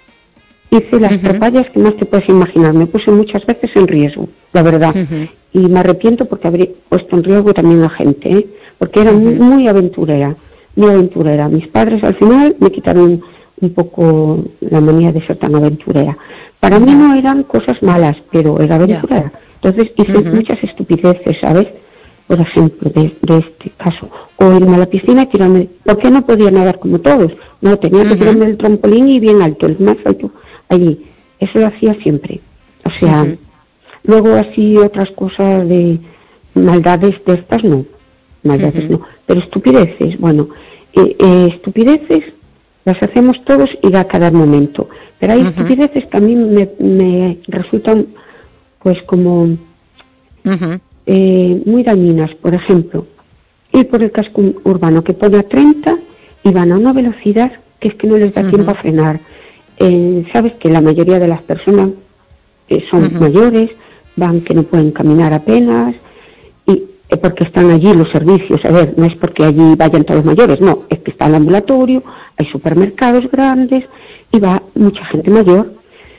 Speaker 9: hice las uh-huh. tropallas que más te puedes imaginar. Me puse muchas veces en riesgo, la verdad. Uh-huh. Y me arrepiento porque habría puesto en riesgo también a gente, ¿eh? Porque era uh-huh. muy, muy aventurera, muy aventurera. Mis padres al final me quitaron un poco la manía de ser tan aventurera. Para uh-huh. mí no eran cosas malas, pero era aventurera. Yeah. Entonces hice uh-huh. muchas estupideces, ¿sabes? Por ejemplo, de, de este caso. O irme a la piscina y tirarme... ¿Por qué no podía nadar como todos? No, tenía que uh-huh. tirarme del trampolín y bien alto, el más alto allí. Eso lo hacía siempre. O sea, uh-huh. luego así otras cosas de maldades de estas no. Maldades uh-huh. no. Pero estupideces, bueno, eh, eh, estupideces las hacemos todos y a cada momento. Pero hay uh-huh. estupideces que a mí me, me resultan pues como... Uh-huh. Eh, muy dañinas. Por ejemplo, ir por el casco urbano que pone a treinta y van a una velocidad que es que no les da uh-huh. tiempo a frenar. Eh, sabes que la mayoría de las personas eh, son uh-huh. mayores, van que no pueden caminar apenas, y eh, porque están allí los servicios. A ver, no es porque allí vayan todos mayores, no, es que está el ambulatorio, hay supermercados grandes y va mucha gente mayor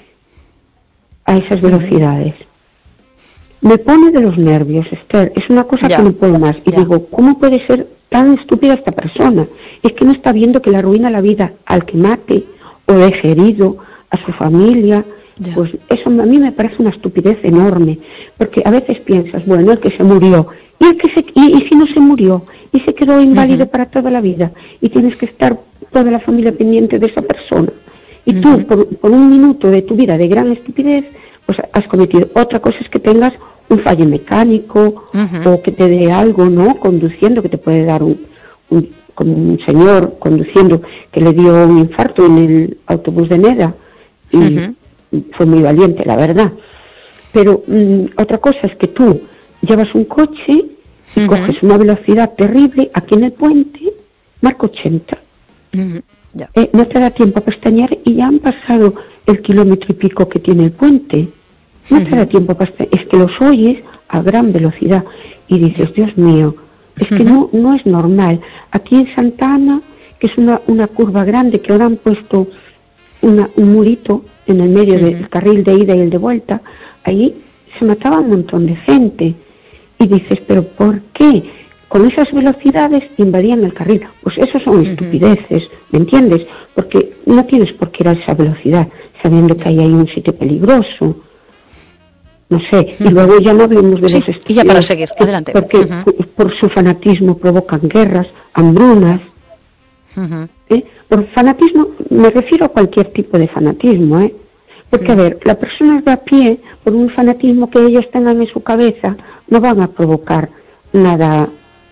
Speaker 9: a esas velocidades. Me pone de los nervios, Esther, es una cosa ya. que no puedo más. Y ya. digo, ¿cómo puede ser tan estúpida esta persona? Es que no está viendo que le arruina la vida al que mate o deje herido a su familia. Ya. Pues eso a mí me parece una estupidez enorme, porque a veces piensas, bueno, el que se murió, y el que se, y, y si no se murió, y se quedó inválido uh-huh. para toda la vida, y tienes que estar toda la familia pendiente de esa persona. Y uh-huh. tú, por, por un minuto de tu vida de gran estupidez, pues has cometido. Otra cosa es que tengas un fallo mecánico uh-huh. o que te dé algo, ¿no? Conduciendo, que te puede dar un, un, como un señor conduciendo que le dio un infarto en el autobús de Neda y uh-huh. fue muy valiente, la verdad. Pero um, otra cosa es que tú llevas un coche y uh-huh. coges una velocidad terrible aquí en el puente, marca ochenta. Uh-huh. Yeah. Eh, no te da tiempo a pestañear y ya han pasado el kilómetro y pico que tiene el puente. No uh-huh. te da tiempo para... Es que los oyes a gran velocidad y dices, Dios mío, es uh-huh. que no no es normal. Aquí en Santa Ana, que es una, una curva grande, que ahora han puesto una, un murito en el medio uh-huh. del carril de ida y el de vuelta, ahí se mataba un montón de gente. Y dices, ¿pero por qué? Con esas velocidades invadían el carril. Pues eso son uh-huh. estupideces, ¿me entiendes? Porque no tienes por qué ir a esa velocidad, sabiendo que hay ahí un sitio peligroso. No sé, y luego ya no hablemos de
Speaker 1: sí,
Speaker 9: los
Speaker 1: estilos, y ya para seguir, adelante.
Speaker 9: Porque uh-huh. por su fanatismo provocan guerras, hambrunas. Uh-huh. ¿eh? Por fanatismo me refiero a cualquier tipo de fanatismo, ¿eh? Porque, uh-huh. a ver, las personas de a pie, por un fanatismo que ellos tengan en su cabeza, no van a provocar nada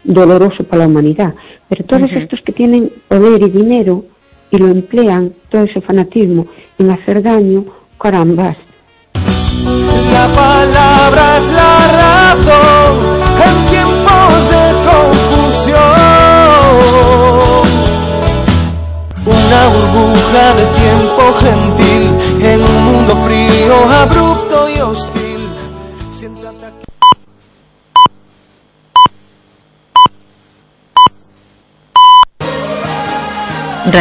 Speaker 9: doloroso para la humanidad. Pero todos
Speaker 1: Ujú.
Speaker 9: estos que tienen poder y dinero y lo emplean, todo ese fanatismo, en hacer daño, carambas.
Speaker 10: La palabra es la razón en tiempos de confusión. Una burbuja de tiempo gentil en un mundo frío, abrupto y hostil.